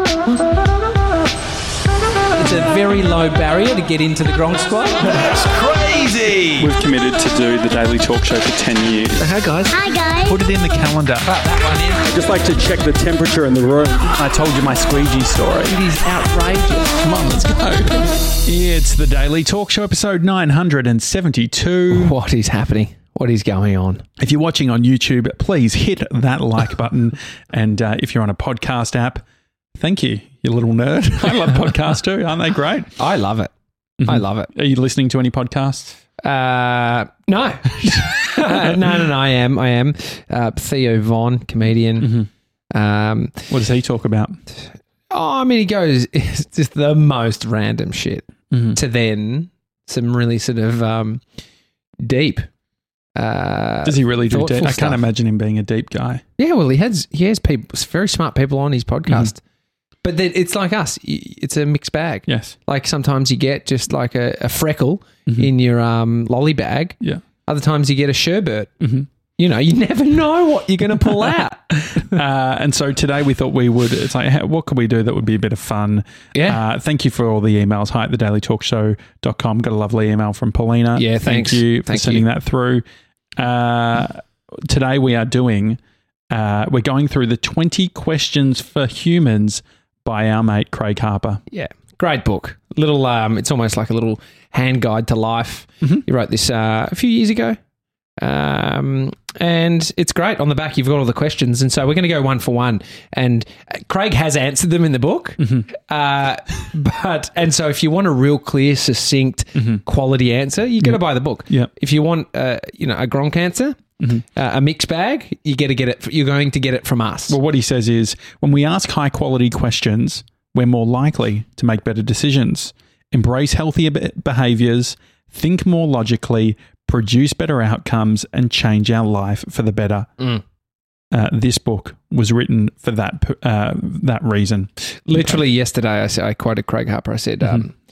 It's a very low barrier to get into the Gronk Squad. That's crazy! We've committed to do the Daily Talk Show for 10 years. Hi, guys. Hi, guys. Put it in the calendar. That one in. I'd just like to check the temperature in the room. I told you my squeegee story. It is outrageous. Come on, let's go. It's the Daily Talk Show, episode 972. What is happening? What is going on? If you're watching on YouTube, please hit that like button. And if you're on a podcast app, thank you, you little nerd. I love podcasts too. Aren't they great? I love it. Mm-hmm. I love it. Are you listening to any podcasts? No. No, I am. Theo Von, comedian. Mm-hmm. What does he talk about? I mean, he goes, it's just the most random shit to then some really sort of deep. Does he really do deep? I can't imagine him being a deep guy. Yeah, well, he has people, very smart people on his podcast. But then it's like us. It's a mixed bag. Yes. Like sometimes you get just like a freckle in your lolly bag. Yeah. Other times you get a sherbet. You know, you never know what you're going to pull out. And so today we thought we would, it's like, what could we do that would be a bit of fun? Yeah. Thank you for all the emails. Hi at thedailytalkshow.com. Got a lovely email from Paulina. Yeah, Thank thanks. you for sending that through. Today we are doing, we're going through the 20 questions for humans by our mate Craig Harper. Yeah. Great book. Little, it's almost like a little hand guide to life. He wrote this a few years ago. And it's great. On the back, you've got all the questions. And so we're going to go one for one. And Craig has answered them in the book. And so if you want a real clear, succinct, quality answer, you got to buy the book. Yep. If you want, a Gronk answer, a mixed bag, you're going to get it from us. Well, what he says is when we ask high quality questions, we're more likely to make better decisions, embrace healthier behaviors, think more logically, produce better outcomes, and change our life for the better. This book was written for that reason. Literally yesterday, I quoted Craig Harper. I said,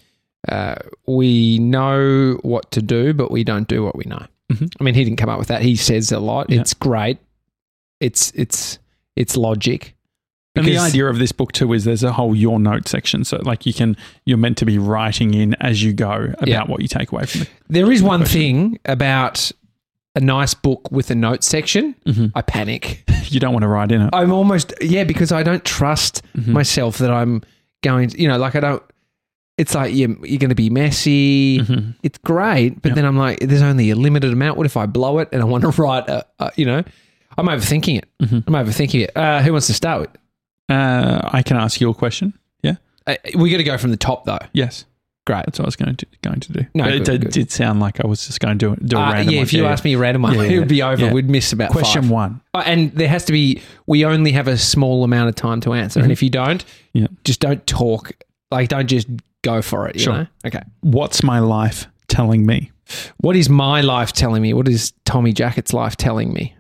we know what to do, but we don't do what we know. I mean, he didn't come up with that. He says a lot. Yeah. It's great. It's logic. And the idea of this book too is there's a whole your note section. So like you're meant to be writing in as you go about what you take away from it. There is one thing about a nice book with a note section. I panic. You don't want to write in it. I'm almost, because I don't trust myself that I'm going to, it's like you're going to be messy. It's great. But then I'm like, there's only a limited amount. What if I blow it and I want to write, I'm overthinking it. Who wants to start with? I can ask you a question. Yeah. We got to go from the top though. Yes. Great. That's what I was going to do. No, but good. it did sound like I was just going to do a random one. Yeah, if you asked me a random one, it would be over. We'd miss about question 5. one. And there has to be, we only have a small amount of time to answer. And if you don't, just don't talk. Like, don't just go for it. You know? Okay. What's my life telling me? What is my life telling me? What is Tommy Jackett's life telling me?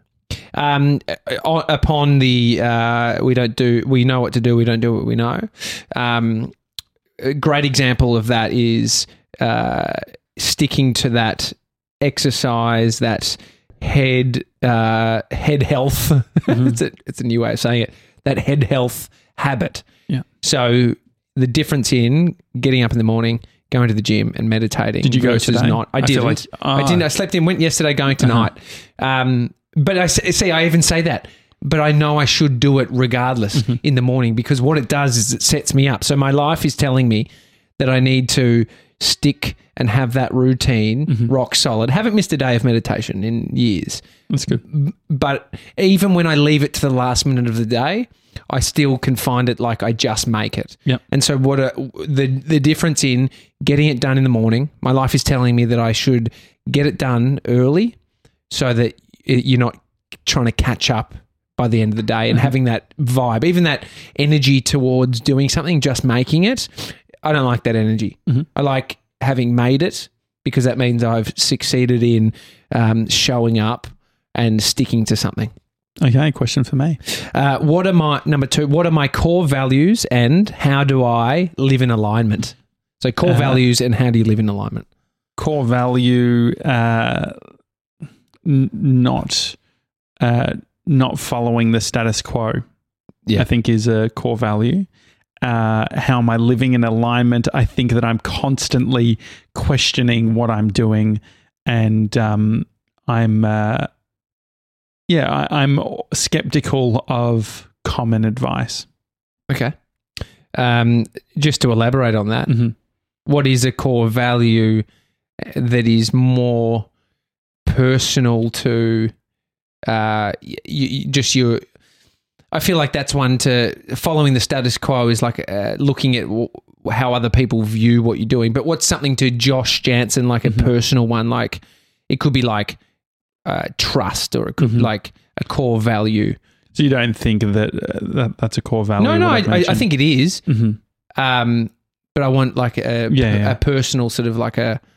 Upon the we know what to do, we don't do what we know. A great example of that is sticking to that exercise, that head health. It's a new way of saying it. That head health habit. Yeah. So the difference in getting up in the morning, going to the gym and meditating. Did you go versus today? not? I didn't. I didn't. I slept in. Went yesterday. Going tonight. But I even say that. But I know I should do it regardless in the morning because what it does is it sets me up. So my life is telling me that I need to stick and have that routine rock solid. Haven't missed a day of meditation in years. That's good. But even when I leave it to the last minute of the day, I still can find it like I just make it. Yep. And so the difference in getting it done in the morning, my life is telling me that I should get it done early so that you're not trying to catch up by the end of the day and having that vibe, even that energy towards doing something, just making it. I don't like that energy. I like having made it because that means I've succeeded in showing up and sticking to something. Okay, question for me. Number 2, what are my core values and how do I live in alignment? So core values and how do you live in alignment? Core value, not following the status quo, I think is a core value. How am I living in alignment? I think that I'm constantly questioning what I'm doing, and I'm skeptical of common advice. Okay. Just to elaborate on that, what is a core value that is more personal to I feel like that's one to following the status quo is like looking at how other people view what you're doing. But what's something to Josh Jansen, like a personal one? Like it could be like trust, or it could be like a core value. So you don't think that's a core value? No, I think it is. But I want like a personal sort of like a,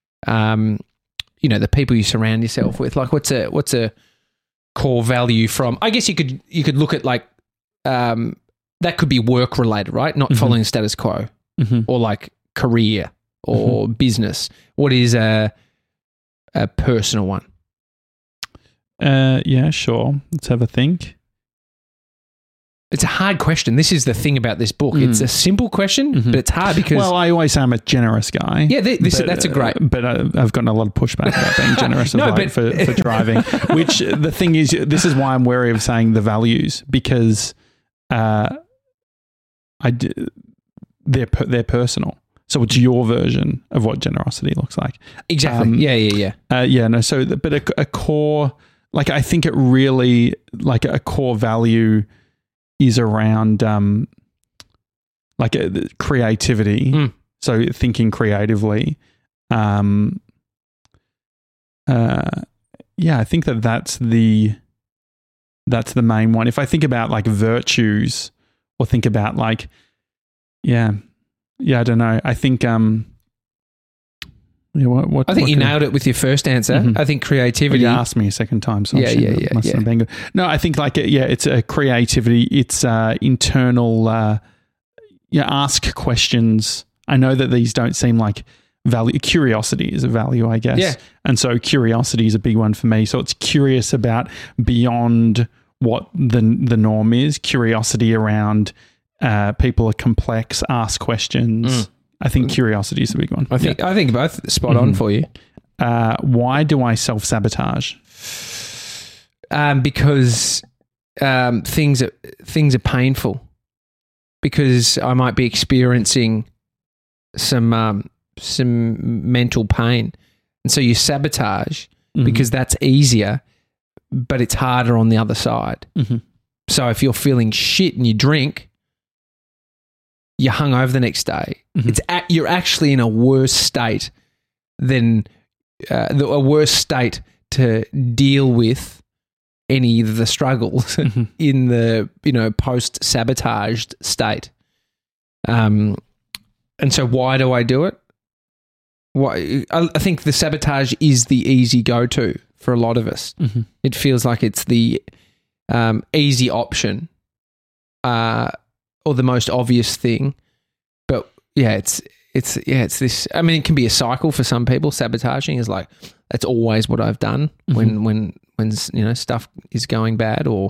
the people you surround yourself with. Like what's a core value from? I guess you could look at like that could be work related, right? Not following the status quo, or like career or business. What is a personal one? Yeah, sure. Let's have a think. It's a hard question. This is the thing about this book. It's a simple question, but it's hard because... Well, I always say I'm a generous guy. Yeah, that's a great... But I've gotten a lot of pushback about being generous for driving, which the thing is, this is why I'm wary of saying the values, because they're personal. So it's your version of what generosity looks like. Exactly. But a core... Like, I think it really... Like, a core value is around creativity. So thinking creatively. I think that's the main one. If I think about like virtues, or think about like, I don't know. I think I think you nailed it with your first answer. I think creativity. You asked me a second time, so must have been good. No, I think like it's a creativity. It's internal. Ask questions. I know that these don't seem like value. Curiosity is a value, I guess. Yeah. And so curiosity is a big one for me. So it's curious about beyond what the norm is. Curiosity around people are complex. Ask questions. I think curiosity is a big one. I think both spot on for you. Why do I self-sabotage? Because things are painful. Because I might be experiencing some mental pain, and so you sabotage because that's easier, but it's harder on the other side. So if you're feeling shit and you drink, you're hungover the next day. You're actually in a worse state than a worse state to deal with any of the struggles in the post-sabotaged state. And so why do I do it? I think the sabotage is the easy go-to for a lot of us. It feels like it's the easy option. Or the most obvious thing, but it's this. I mean, it can be a cycle for some people. Sabotaging is like that's always what I've done when stuff is going bad, or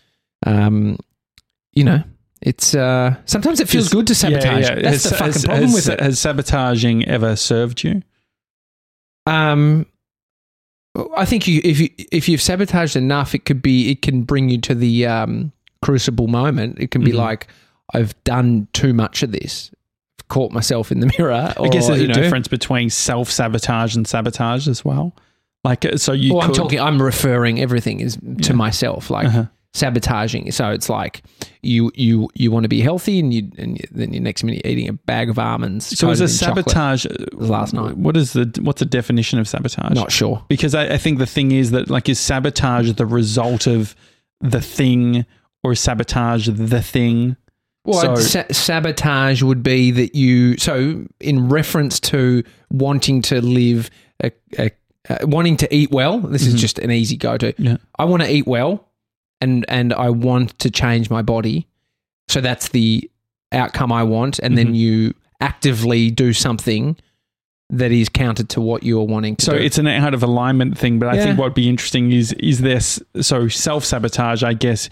it's sometimes it feels good to sabotage. That's the fucking problem with it. Has sabotaging ever served you? I think if you've sabotaged enough, it can bring you to the crucible moment. It can be like, I've done too much of this. I've caught myself in the mirror. I guess there's a difference between self-sabotage and sabotage as well. Like, so you I'm referring everything to myself, like sabotaging. So it's like you want to be healthy and then your next minute you're eating a bag of almonds. So is a sabotage last night? What's the definition of sabotage? Not sure. Because I think the thing is that like, is sabotage the result of the thing, or is sabotage the thing? Well, sabotage would be that so in reference to wanting to live, wanting to eat well, this is just an easy go-to. Yeah. I want to eat well and I want to change my body. So that's the outcome I want. And then you actively do something that is counter to what you're wanting to do. So it's an out of alignment thing, but I think what would be interesting is there, so self-sabotage, I guess,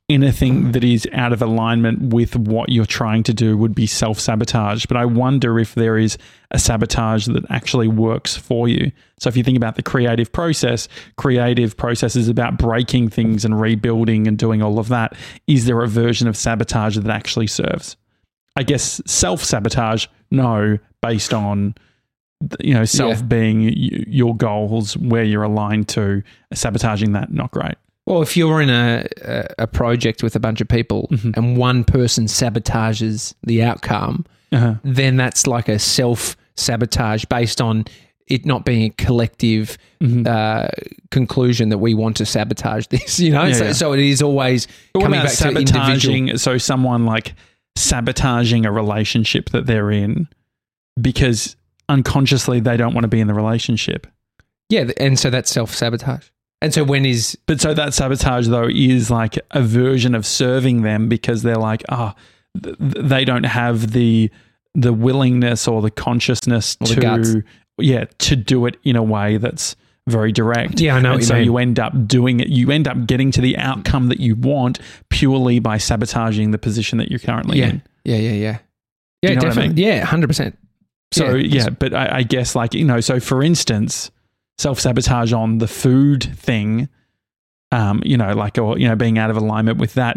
anything that is out of alignment with what you're trying to do would be self-sabotage. But I wonder if there is a sabotage that actually works for you. So if you think about the creative process is about breaking things and rebuilding and doing all of that. Is there a version of sabotage that actually serves? I guess self-sabotage, no, based on self being your goals, where you're aligned to. Sabotaging that, not great. Well, if you're in a project with a bunch of people and one person sabotages the outcome, then that's like a self-sabotage based on it not being a collective conclusion that we want to sabotage this, So it is always coming back to individual. So someone like sabotaging a relationship that they're in because unconsciously they don't want to be in the relationship. Yeah, and so that's self-sabotage. And so so that sabotage though is like a version of serving them because they're like, they don't have the willingness or the consciousness to do it in a way that's very direct. Yeah, I know. And so you end up doing it. You end up getting to the outcome that you want purely by sabotaging the position that you're currently in. Yeah. Do Yeah, you know definitely. what I mean? Yeah, 100%. So but I guess like, so for instance, self-sabotage on the food thing, being out of alignment with that,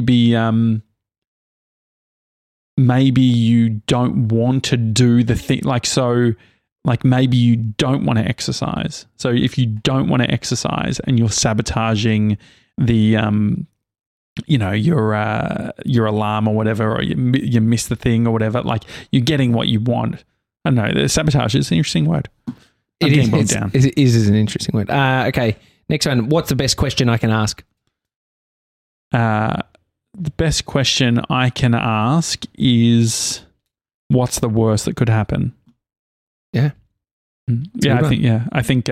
maybe you don't want to do the thing, maybe you don't want to exercise. So if you don't want to exercise and you're sabotaging the, your alarm or whatever, or you miss the thing or whatever, like you're getting what you want. I don't know, the sabotage is an interesting word. It is an interesting word. Okay, next one. What's the best question I can ask? The best question I can ask is, what's the worst that could happen? Yeah. I think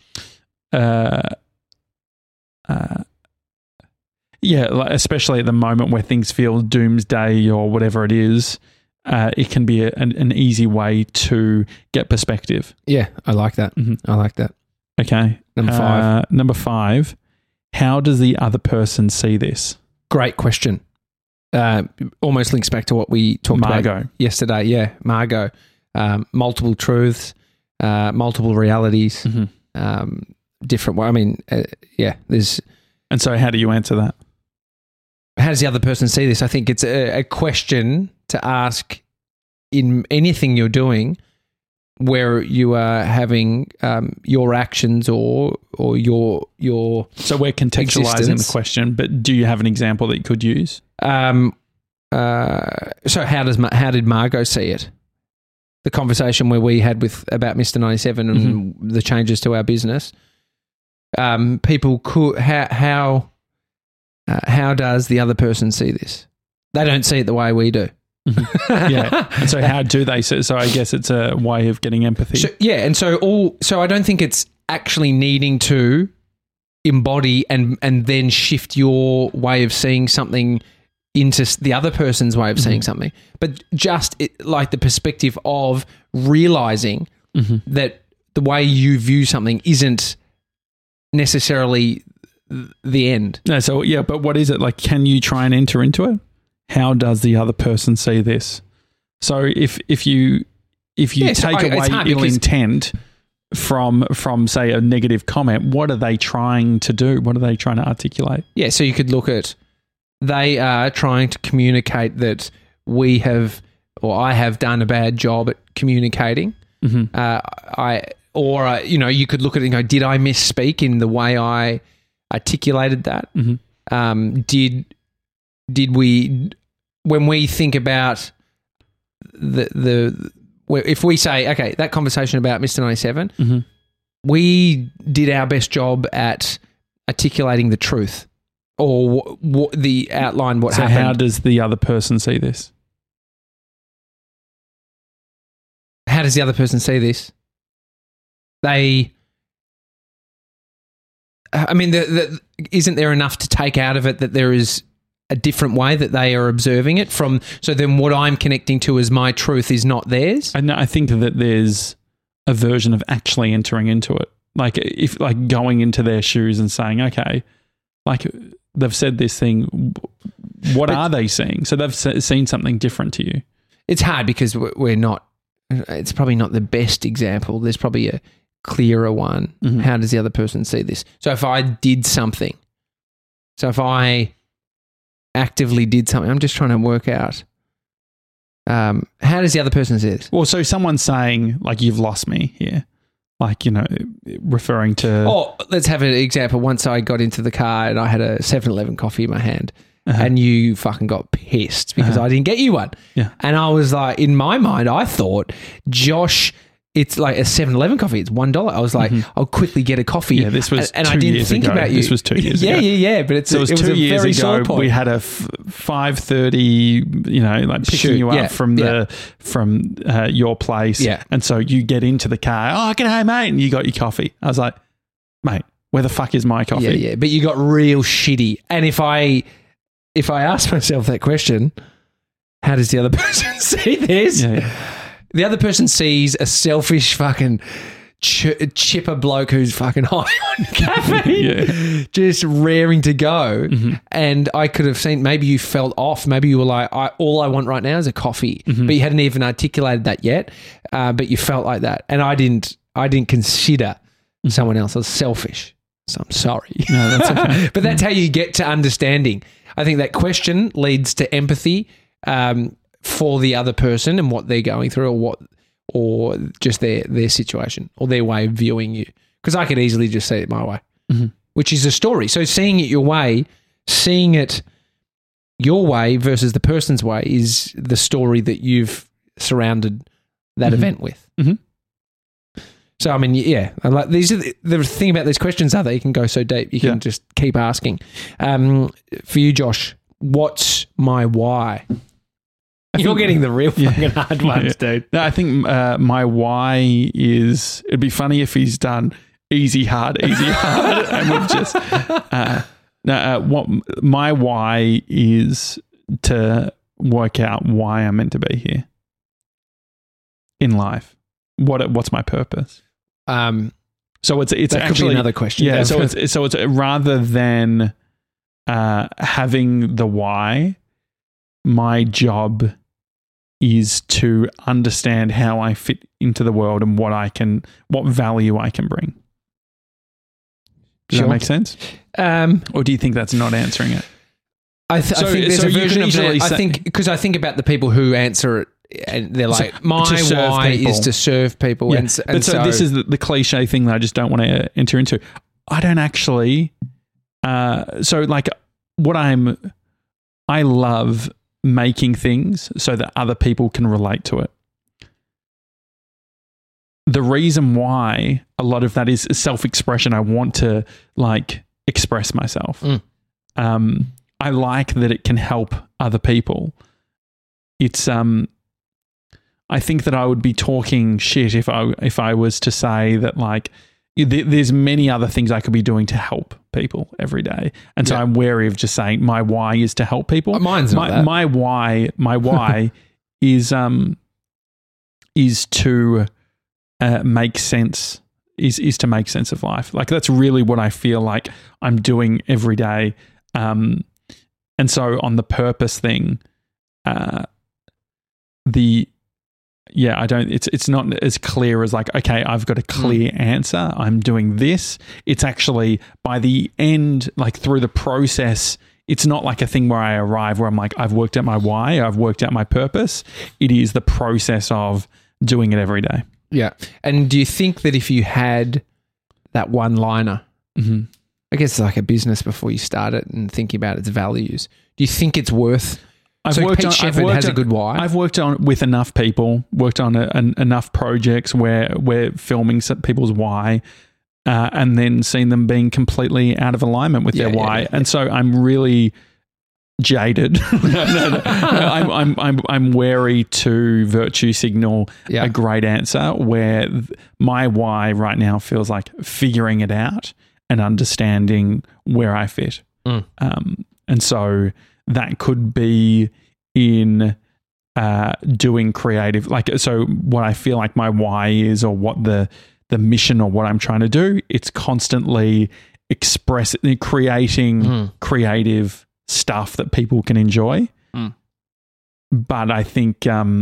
especially at the moment where things feel doomsday or whatever it is, it can be an easy way to get perspective. Yeah, I like that. I like that. Okay. Number 5, how does the other person see this? Great question. Almost links back to what we talked about yesterday. Yeah, Margot. Multiple truths, multiple realities, different. I mean, there's. And so, how do you answer that? How does the other person see this? I think it's a question to ask in anything you're doing, where you are having your actions or your. So we're contextualizing the question, but do you have an example that you could use? So how did Margot see it? The conversation where we had about Mr. 97 and the changes to our business. People could how does the other person see this? They don't see it the way we do. Yeah. And so how do they see it? So I guess it's a way of getting empathy. So I don't think it's actually needing to embody and then shift your way of seeing something into the other person's way of seeing something, but just like the perspective of realizing that the way you view something isn't necessarily the end. No, so but what is it? Like, can you try and enter into it? How does the other person see this? So if you take away ill intent from say a negative comment, what are they trying to do? What are they trying to articulate? Yeah, so you could look at, they are trying to communicate that I have done a bad job at communicating. You could look at it and go, did I misspeak in the way I articulated that? Did we, when we think about if we say, okay, that conversation about Mr. 97, we did our best job at articulating the truth. Or the outline what happened. So how does the other person see this? How does the other person see this? Isn't there enough to take out of it that there is a different way that they are observing it from? So then what I'm connecting to as my truth is not theirs? I think that there's a version of actually entering into it. Like going into their shoes and saying, okay, like they've said this thing. What are they seeing? So they've seen something different to you. It's hard because we're not. It's probably not the best example. There's probably a clearer one. Mm-hmm. How does the other person see this? So if I did something, if I actively did something, I'm just trying to work out. How does the other person see this? Well, so someone's saying like, you've lost me here. Like, you know, referring to... Oh, let's have an example. Once I got into the car and I had a 7-Eleven coffee in my hand and you fucking got pissed because I didn't get you one. Yeah. And I was like, in my mind, I thought, Josh, it's like a 7-Eleven coffee. It's $1. I was like, I'll quickly get a coffee. Yeah, this was and 2 I didn't years think ago. about you. This was 2 years ago. Yeah. But it was 2 years very ago. sore point. We had a 5:30, you know, like picking you up from your place. Yeah. And so you get into the car. Oh, g'day, mate. And you got your coffee. I was like, mate, where the fuck is my coffee? Yeah. But you got real shitty. And if I ask myself that question, how does the other person see this? Yeah. The other person sees a selfish fucking chipper bloke who's fucking high on caffeine, just raring to go. And I could have seen, maybe you felt off. Maybe you were like, all I want right now is a coffee. But you hadn't even articulated that yet. But you felt like that. And I didn't consider someone else as selfish. So I'm sorry. No, that's okay. But that's how you get to understanding. I think that question leads to empathy for the other person and what they're going through, or just their situation or their way of viewing you. Because I could easily just see it my way, which is a story. So seeing it your way, seeing it your way versus the person's way is the story that you've surrounded that event with. So, I mean, yeah, I like these. The thing about these questions are that you can go so deep. You can just keep asking. For you, Josh, what's my why? You're getting the real fucking hard ones, dude. No, I think my why is, it'd be funny if he's done easy, hard, and we've just, what my why is to work out why I'm meant to be here in life. What's my purpose? So it's that actually could be another question. Yeah. So it's rather than having the why, my job is to understand how I fit into the world and what value I can bring. Does that make sense? Or do you think that's not answering it? I think there's a version of that. I think because I think about the people who answer it and they're like, my why is to serve people. Yeah. And so this is the cliche thing that I just don't want to enter into. I don't actually. So like I love making things so that other people can relate to it. The reason why a lot of that is self-expression. I want to like express myself. I like that it can help other people. It's I think that I would be talking shit if I was to say that like there's many other things I could be doing to help people every day. And so I'm wary of just saying my why is to help people. Mine's not that. My why is to make sense, is to make sense of life. Like that's really what I feel like I'm doing every day. And so on the purpose thing, it's not as clear as like, okay, I've got a clear answer. I'm doing this. It's actually by the end, like through the process, it's not like a thing where I arrive where I'm like, I've worked out my why, I've worked out my purpose. It is the process of doing it every day. Yeah. And do you think that if you had that one liner, I guess it's like a business before you start it and thinking about its values, do you think it's worth... Pete Shepard has a good why. I've worked on with enough people, worked on enough projects where we're filming people's why, and then seen them being completely out of alignment with their why. And so I'm really jaded. I'm wary to virtue signal a great answer where my why right now feels like figuring it out and understanding where I fit. And so that could be in doing creative, like, so what I feel like my why is, or what the mission or what I'm trying to do, it's constantly creating creative stuff that people can enjoy. But I think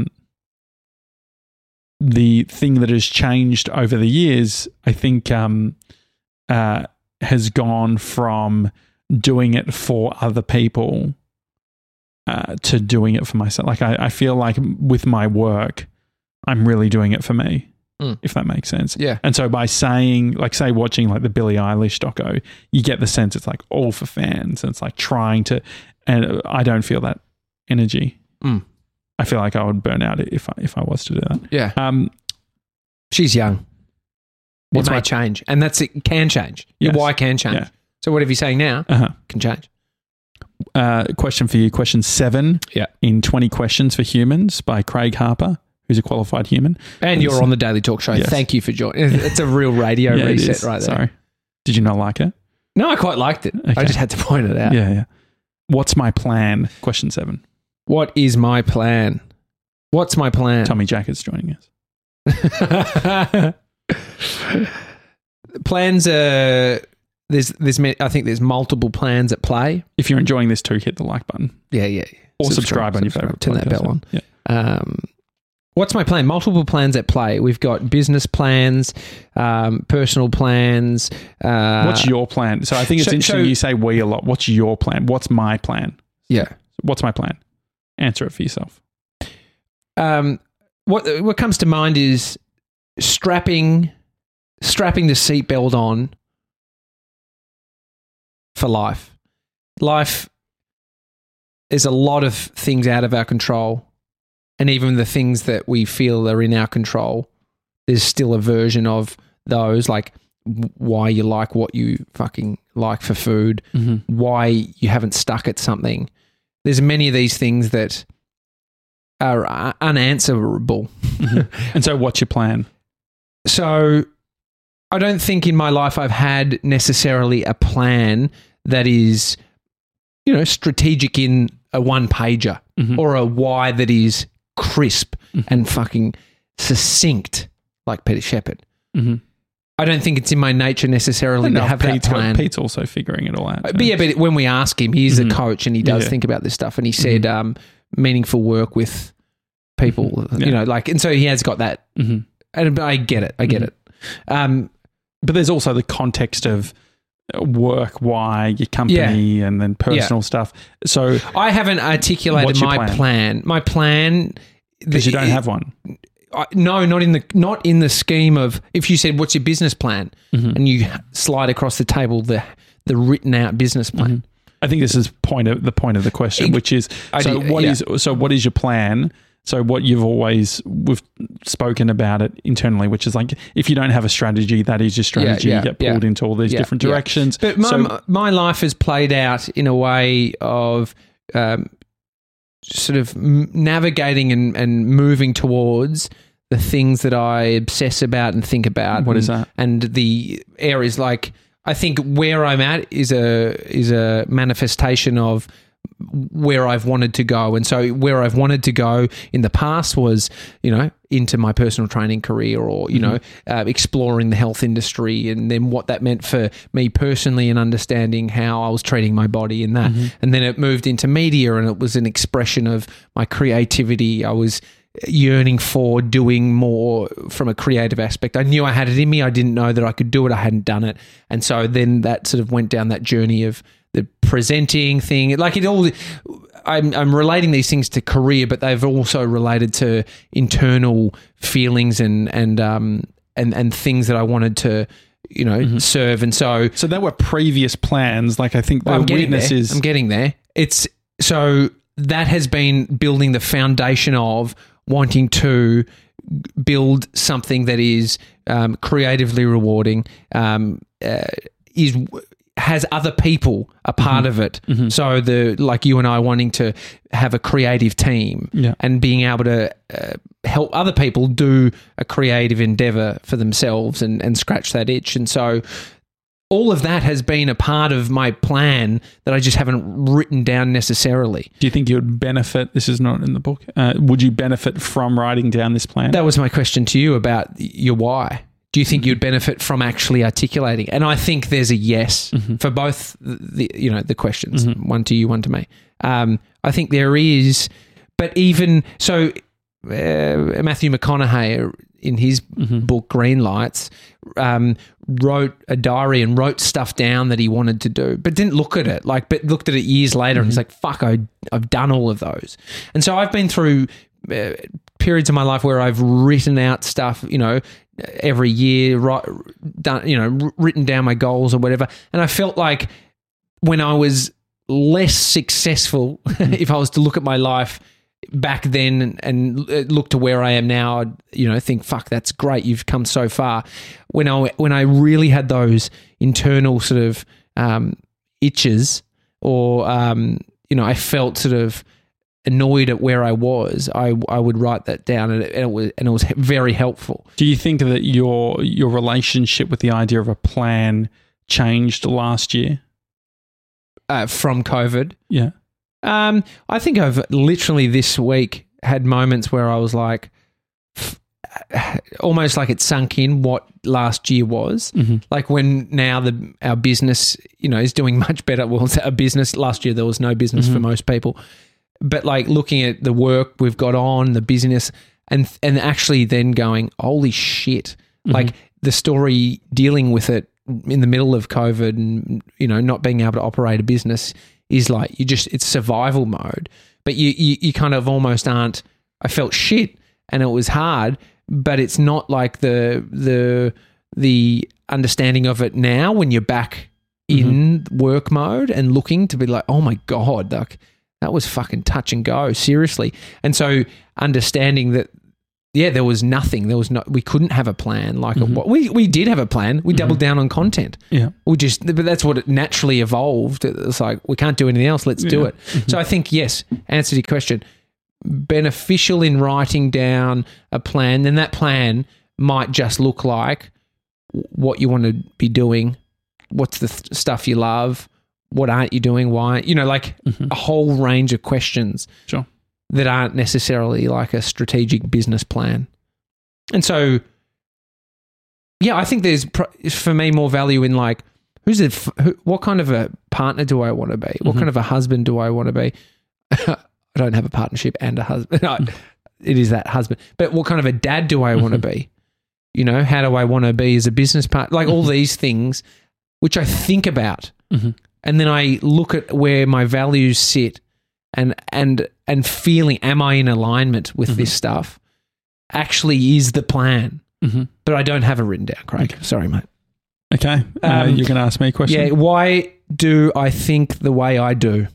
the thing that has changed over the years, I think, has gone from doing it for other people to doing it for myself. Like I feel like with my work, I'm really doing it for me, if that makes sense. Yeah. And so by saying, like, say, watching like the Billie Eilish doco, you get the sense it's like all for fans. And it's like trying to, and I don't feel that energy. I feel like I would burn out if I was to do that. Yeah. She's young. It may change. And it can change. Your why can change. Yeah. So whatever you're saying now can change. Question for you. Question 7 in 20 Questions for Humans by Craig Harper, who's a qualified human. And you're on the Daily Talk Show. Yes. Thank you for joining. It's a real radio reset right there. Sorry. Did you not like it? No, I quite liked it. Okay. I just had to point it out. Yeah. What's my plan? Question 7. What is my plan? What's my plan? Tommy Jackett's joining us. Plans are... I think there's multiple plans at play. If you're enjoying this too, hit the like button. Yeah. Or subscribe on your favorite. Turn that bell on. Yeah. What's my plan? Multiple plans at play. We've got business plans, personal plans. What's your plan? So I think it's interesting you say we a lot. What's your plan? What's my plan? Yeah. What's my plan? Answer it for yourself. What comes to mind is strapping the seatbelt on for life. Life is a lot of things out of our control, and even the things that we feel are in our control, there's still a version of those, like why you like what you fucking like for food, why you haven't stuck at something. There's many of these things that are unanswerable. And so what's your plan? So I don't think in my life I've had necessarily a plan that is, strategic in a one-pager or a why that is crisp and fucking succinct like Peter Shepherd. I don't think it's in my nature necessarily to have that plan. Pete's also figuring it all out. But when we ask him, he's a coach and he does think about this stuff, and he said meaningful work with people, and so he has got that. And I get it. But there's also the context of work, why, your company, and then personal stuff. So I haven't articulated my plan. My plan, because you don't have one. No, not in the scheme of, if you said, what's your business plan? And you slide across the table the written out business plan. I think this is the point of the question, which is, what is your plan? So what we've spoken about it internally, which is like, if you don't have a strategy, that is your strategy. You get pulled into all these different directions. But my life has played out in a way of sort of navigating and moving towards the things that I obsess about and think about. What is that? And the areas, like, I think where I'm at is a manifestation of where I've wanted to go. And so where I've wanted to go in the past was, into my personal training career, or, exploring the health industry, and then what that meant for me personally, and understanding how I was treating my body in that. And then it moved into media, and it was an expression of my creativity. I was yearning for doing more from a creative aspect. I knew I had it in me. I didn't know that I could do it. I hadn't done it. And so then that sort of went down that journey of the presenting thing. Like, it all, I'm relating these things to career, but they've also related to internal feelings and things that I wanted to, serve. And so there were previous plans. Like, I think the weirdness is, I'm getting there. It's so that has been building the foundation of wanting to build something that is creatively rewarding, has other people a part of it. So like you and I wanting to have a creative team and being able to help other people do a creative endeavor for themselves and scratch that itch. And so all of that has been a part of my plan that I just haven't written down necessarily. Do you think you would benefit? This is not in the book. Would you benefit from writing down this plan? That was my question to you about your why. Do you think you'd benefit from actually articulating? And I think there's a yes for both the questions, one to you, one to me. I think there is, but even so, Matthew McConaughey in his book Green Lights wrote a diary and wrote stuff down that he wanted to do, but didn't look at it. But looked at it years later and he's like, "Fuck, I've done all of those." And so I've been through periods of my life where I've written out stuff, every year, written down my goals or whatever. And I felt like when I was less successful, if I was to look at my life back then and look to where I am now, I'd, think, fuck, that's great. You've come so far. When I really had those internal sort of itches or, I felt sort of annoyed at where I was, I would write that down and it was very helpful. Do you think that your relationship with the idea of a plan changed last year? From COVID? Yeah. I think I've literally this week had moments where I was like, almost like it sunk in what last year was. Like when now our business, is doing much better. Well, it's a business. Last year there was no business for most people. But like looking at the work we've got on, the business, and actually then going, holy shit, like the story dealing with it in the middle of COVID and, not being able to operate a business is like, it's survival mode. But you kind of almost aren't, I felt shit and it was hard, but it's not like the understanding of it now when you're back in work mode and looking to be like, oh my God, like, that was fucking touch and go, seriously. And so understanding that, there was nothing. We couldn't have a plan. Like we did have a plan. We doubled down on content. Yeah. But that's what it naturally evolved. It's like, we can't do anything else. Let's do it. So I think, yes, answer to your question, beneficial in writing down a plan. Then that plan might just look like what you want to be doing. What's the stuff you love? What aren't you doing? Why? A whole range of questions that aren't necessarily like a strategic business plan. And so, I think there's, for me, more value in like, what kind of a partner do I want to be? What kind of a husband do I want to be? I don't have a partnership and a husband. No, it is that husband. But what kind of a dad do I want to be? How do I want to be as a business partner? Like all these things, which I think about. And then I look at where my values sit and feeling, am I in alignment with this stuff? Actually is the plan. But I don't have it written down, Craig. Okay. Sorry, mate. Okay. You're going to ask me a question? Yeah. Why do I think the way I do?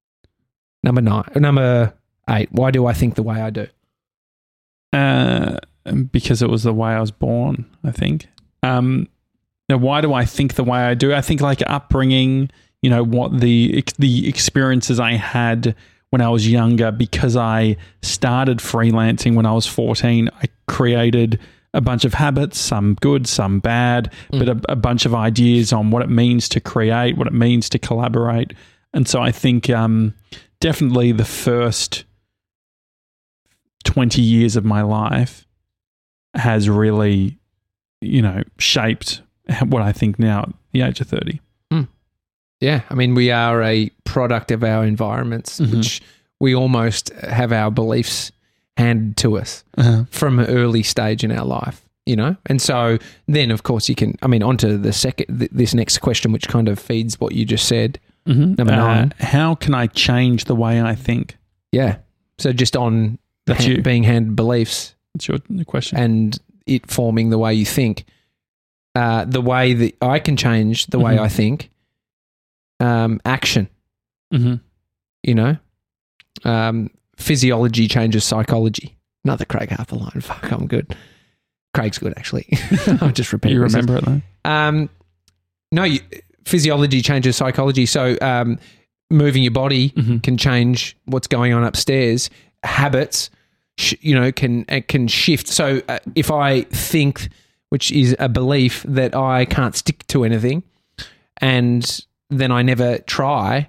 Number 8. Why do I think the way I do? Because it was the way I was born, I think. Now, why do I think the way I do? I think like upbringing, what the experiences I had when I was younger, because I started freelancing when I was 14, I created a bunch of habits, some good, some bad, but a bunch of ideas on what it means to create, what it means to collaborate. And so I think definitely the first 20 years of my life has really, shaped what I think now at the age of 30. Yeah. I mean, we are a product of our environments, which we almost have our beliefs handed to us from an early stage in our life, And so then, of course, onto this next question, which kind of feeds what you just said. Number 9. How can I change the way I think? Yeah. So just on That's being handed beliefs. That's your question. And it forming the way you think. The way that I can change the way I think. Action. Physiology changes psychology. Another Craig Harper line. Fuck, I'm good. Craig's good, actually. I'll just repeat. You remember it though? No, physiology changes psychology. So moving your body can change what's going on upstairs. Habits, can shift. So if I think, which is a belief that I can't stick to anything, and then I never try,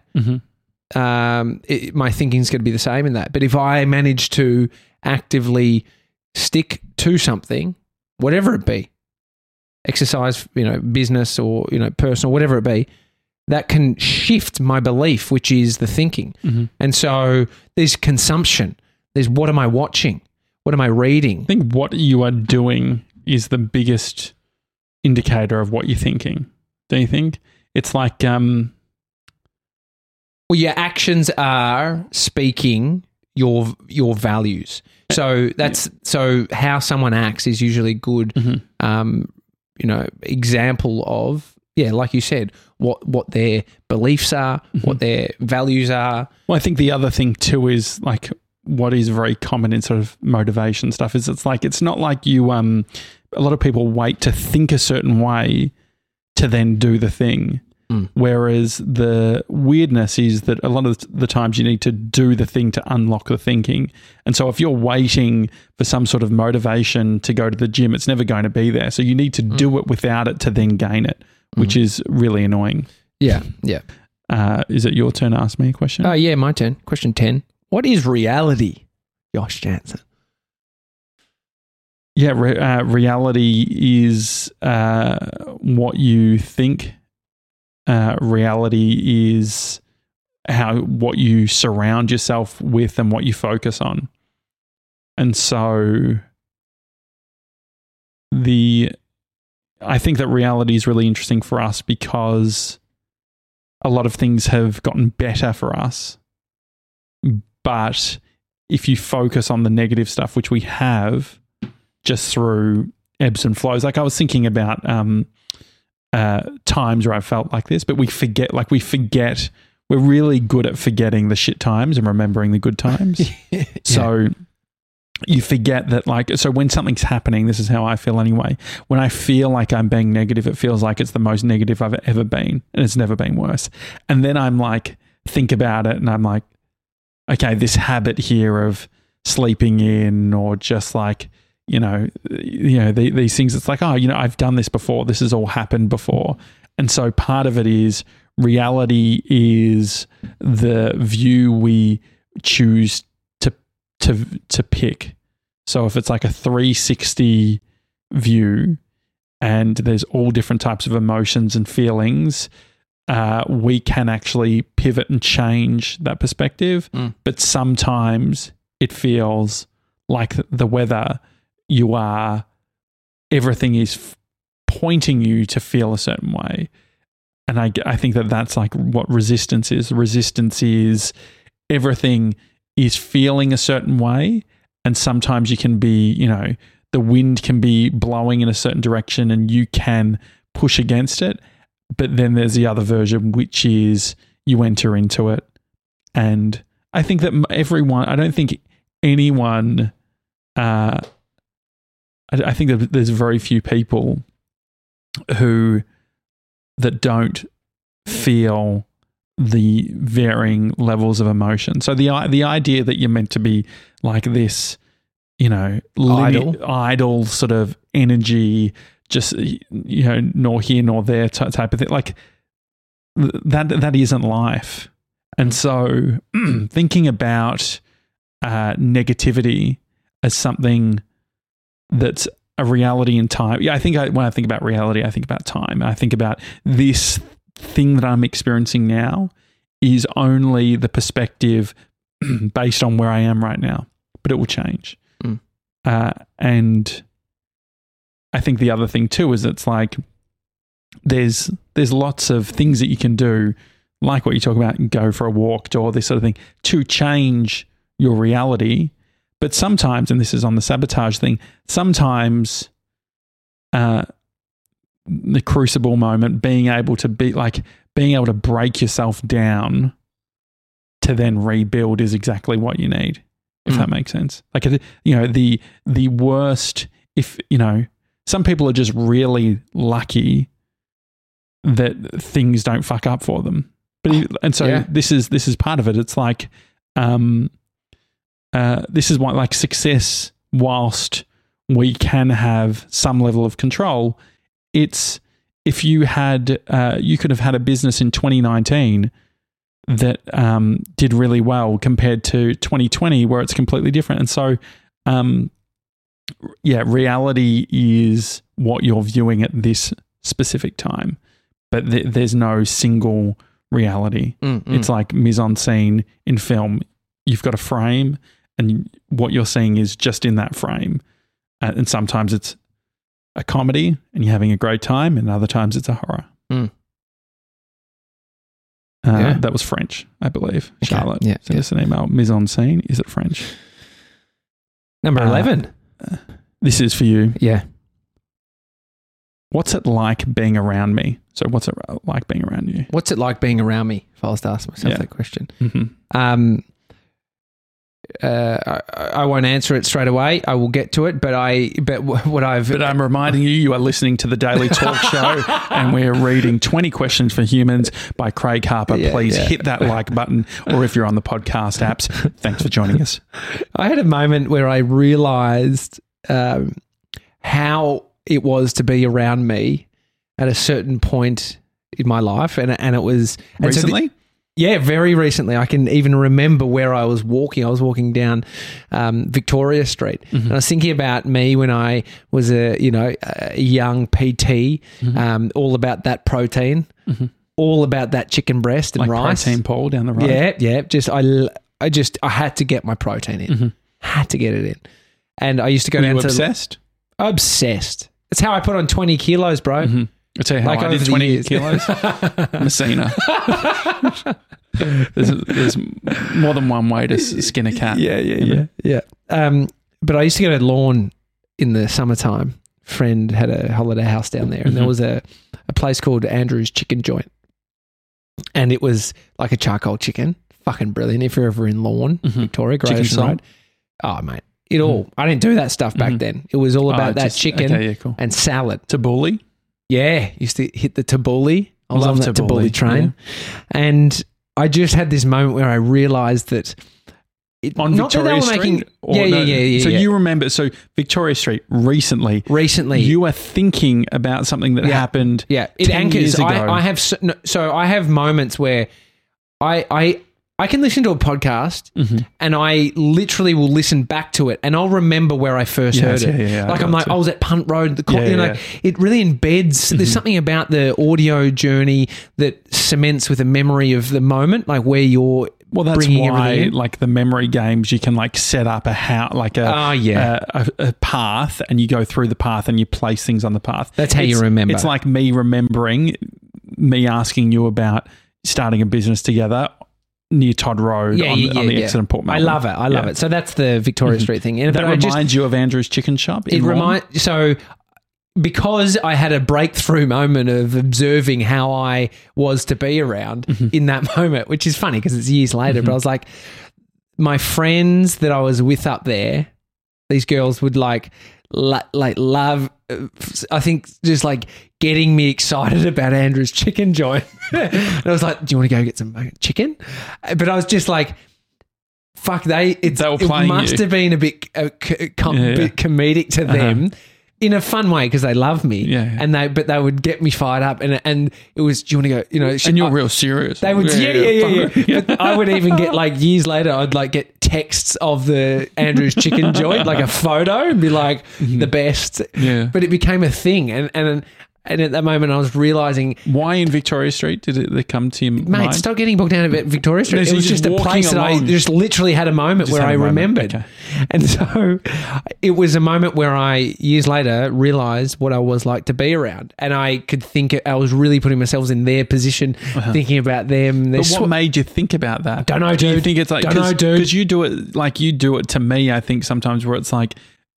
my thinking's going to be the same in that. But if I manage to actively stick to something, whatever it be, exercise, business or, personal, whatever it be, that can shift my belief, which is the thinking. Mm-hmm. And so there's consumption. There's what am I watching? What am I reading? I think what you are doing is the biggest indicator of what you're thinking. Don't you think? It's like, well, your actions are speaking your values. So so how someone acts is usually a good, example of, like you said, what their beliefs are, what their values are. Well, I think the other thing too is like what is very common in sort of motivation stuff is it's not like you, a lot of people wait to think a certain way to then do the thing. Whereas the weirdness is that a lot of the times you need to do the thing to unlock the thinking. And so if you're waiting for some sort of motivation to go to the gym, it's never going to be there. So you need to do it without it to then gain it, which is really annoying. Yeah. Is it your turn to ask me a question? Yeah, my turn. Question 10. What is reality, Josh Jansen? Yeah, reality is what you think. Reality is what you surround yourself with and what you focus on. And so I think that reality is really interesting for us because a lot of things have gotten better for us. But if you focus on the negative stuff, which we have just through ebbs and flows, like I was thinking about times where I felt like this, but we forget, we're really good at forgetting the shit times and remembering the good times. Yeah. So you forget that, so when something's happening, this is how I feel anyway. When I feel like I'm being negative, it feels like it's the most negative I've ever been, and it's never been worse. And then I'm like, think about it, and I'm like, okay, this habit here of sleeping in, or just like, these things, it's like, I've done this before. This has all happened before. And so part of it is reality is the view we choose to pick. So if it's like a 360 view and there's all different types of emotions and feelings, we can actually pivot and change that perspective. But sometimes it feels like the weather, everything is pointing you to feel a certain way. And I think that that's like what resistance is. Resistance is everything is feeling a certain way. And sometimes you can be, the wind can be blowing in a certain direction and you can push against it. But then there's the other version, which is you enter into it. And I think that I don't think anyone, I think that there's very few people that don't feel the varying levels of emotion. So the idea that you're meant to be like this, idle sort of energy, just, nor here nor there type of thing, like that isn't life. And so thinking about negativity as something that's a reality in time. Yeah, I think when I think about reality, I think about time. I think about this thing that I'm experiencing now is only the perspective based on where I am right now, but it will change. And I think the other thing too is it's like there's lots of things that you can do, like what you talk about, go for a walk, do all this sort of thing, to change your reality. But sometimes, and this is on the sabotage thing, sometimes the crucible moment, being able to break yourself down to then rebuild is exactly what you need, if that makes sense. Like, the worst, some people are just really lucky that things don't fuck up for them. This is part of it. It's like, this is why, like, success, whilst we can have some level of control, it's if you had, you could have had a business in 2019 that did really well compared to 2020 where it's completely different. And so reality is what you're viewing at this specific time, but there's no single reality. It's like mise en scene in film. You've got a frame, and what you're seeing is just in that frame. And sometimes it's a comedy, and you're having a great time, and other times it's a horror. That was French, I believe. Okay. Charlotte, send us an email. Mise en scene, is it French? Number 11. This is for you. Yeah. What's it like being around me? So what's it like being around you? What's it like being around me? If I was to ask myself that question. Mm-hmm. I won't answer it straight away. I will get to it, but I'm reminding you are listening to the Daily Talk Show, and we're reading 20 Questions for Humans by Craig Harper. Please hit that like button, or if you're on the podcast apps, thanks for joining us. I had a moment where I realised how it was to be around me at a certain point in my life, and it was recently. Yeah, very recently. I can even remember where I was walking. I was walking down Victoria Street, and I was thinking about me when I was a young PT, all about that protein, all about that chicken breast and like rice. Protein Paul down the road. Yeah. I had to get my protein in. Had to get it in, and I used to go down to obsessed. Obsessed. It's how I put on 20 kilos, bro. I'll tell you how I did 20 kilos. Messina. There's more than one way to skin a cat. Yeah. But I used to go to Lawn in the summertime. Friend had a holiday house down there, and there was a place called Andrew's Chicken Joint, and it was like a charcoal chicken. Fucking brilliant. If you're ever in Lawn, Victoria, Great Ocean Road. Oh, mate. I didn't do that stuff back then. It was all about that chicken and salad. Tabbouleh? Yeah, used to hit the tabbouleh. I was on that tabbouleh train. Yeah. And I just had this moment where I realised that on Victoria Street? Yeah. You remember, Victoria Street recently, you were thinking about something that happened. Yeah, it 10 anchors. Years ago. I have moments where I can listen to a podcast and I literally will listen back to it and I'll remember where I first heard it. Yeah, like I was at Punt Road. It really embeds. There's something about the audio journey that cements with a memory of the moment, like where you're. Well, that's why, like the memory games, you can like set up a house, like a path, and you go through the path and you place things on the path. That's how you remember. It's like me remembering me asking you about starting a business together near Todd Road on the exit in Port Melbourne. I love it. So that's the Victoria Street thing. And that reminds you of Andrew's Chicken Shop? Because I had a breakthrough moment of observing how I was to be around in that moment, which is funny because it's years later, but I was like, my friends that I was with up there, these girls would like love, I think just like getting me excited about Andrew's Chicken Joint. And I was like, do you want to go get some chicken? But I was just like, fuck, it must have been a bit comedic to them. In a fun way because they love me, and they would get me fired up, and it was, do you want to go? And you're real serious. They would, yeah. But I would even get like years later, I'd like get texts of the Andrew's Chicken Joint, like a photo, and be like the best. Yeah. But it became a thing, and at that moment, I was realising... Why in Victoria Street did it come to your mind? Mate, stop getting bogged down about Victoria Street. No, it was just a place that I just literally had a moment where I remembered. Okay. And so it was a moment where I, years later, realised what I was like to be around. And I could think... I was really putting myself in their position, thinking about them. But what made you think about that? Don't know, dude. Do you think it's like... Don't know, dude. Because you do it to me, I think, sometimes where it's like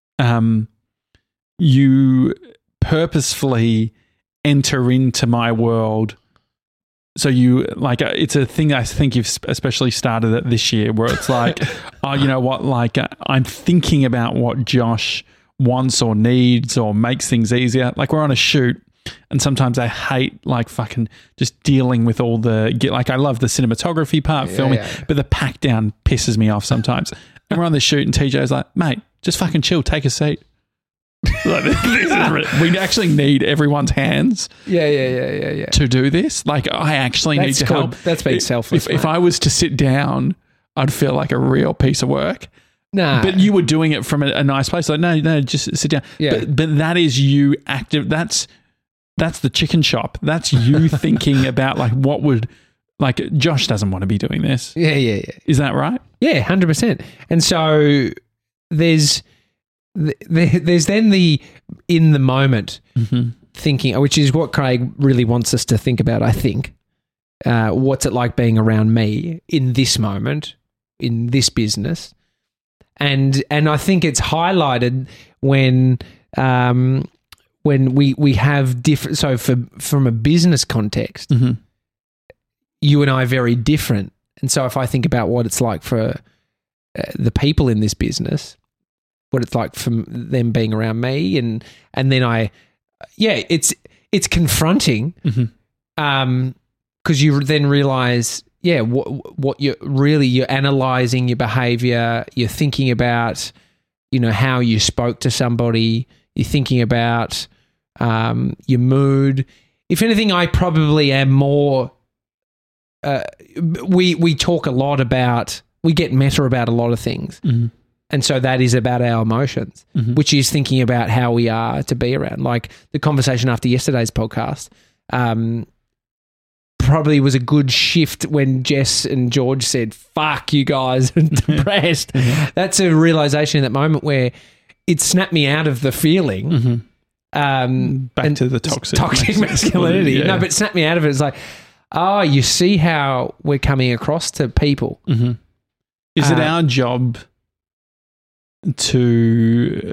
you purposefully enter into my world. So you like, it's a thing I think you've especially started it this year where it's like, oh, you know what? Like I'm thinking about what Josh wants or needs or makes things easier. Like we're on a shoot and sometimes I hate like fucking just dealing with all like I love the cinematography part, filming, but the pack down pisses me off sometimes. And we're on the shoot and TJ's like, mate, just fucking chill, take a seat. Like, we actually need everyone's hands to do this. Like I actually need to help. That's being selfless. If I was to sit down, I'd feel like a real piece of work. Nah. But you were doing it from a nice place. Like, no, just sit down. Yeah. But that is you active. That's the chicken shop. That's you thinking about like what would, like Josh doesn't want to be doing this. Yeah. Is that right? Yeah, 100%. And so there's then the in the moment thinking, which is what Craig really wants us to think about, I think. What's it like being around me in this moment, in this business? And I think it's highlighted when we have different. So from a business context, you and I are very different. And so if I think about what it's like for the people in this business, what it's like for them being around me, and then it's confronting, because you then realize, what you're analyzing your behavior, you're thinking about, how you spoke to somebody, you're thinking about your mood. If anything, I probably am more. We talk a lot about, we get meta about a lot of things. And so that is about our emotions, which is thinking about how we are to be around. Like the conversation after yesterday's podcast probably was a good shift when Jess and George said, fuck you guys, and depressed. That's a realization in that moment where it snapped me out of the feeling. Back to the toxic masculinity. Yeah. No, but it snapped me out of it. It's like, oh, you see how we're coming across to people. Is it our job to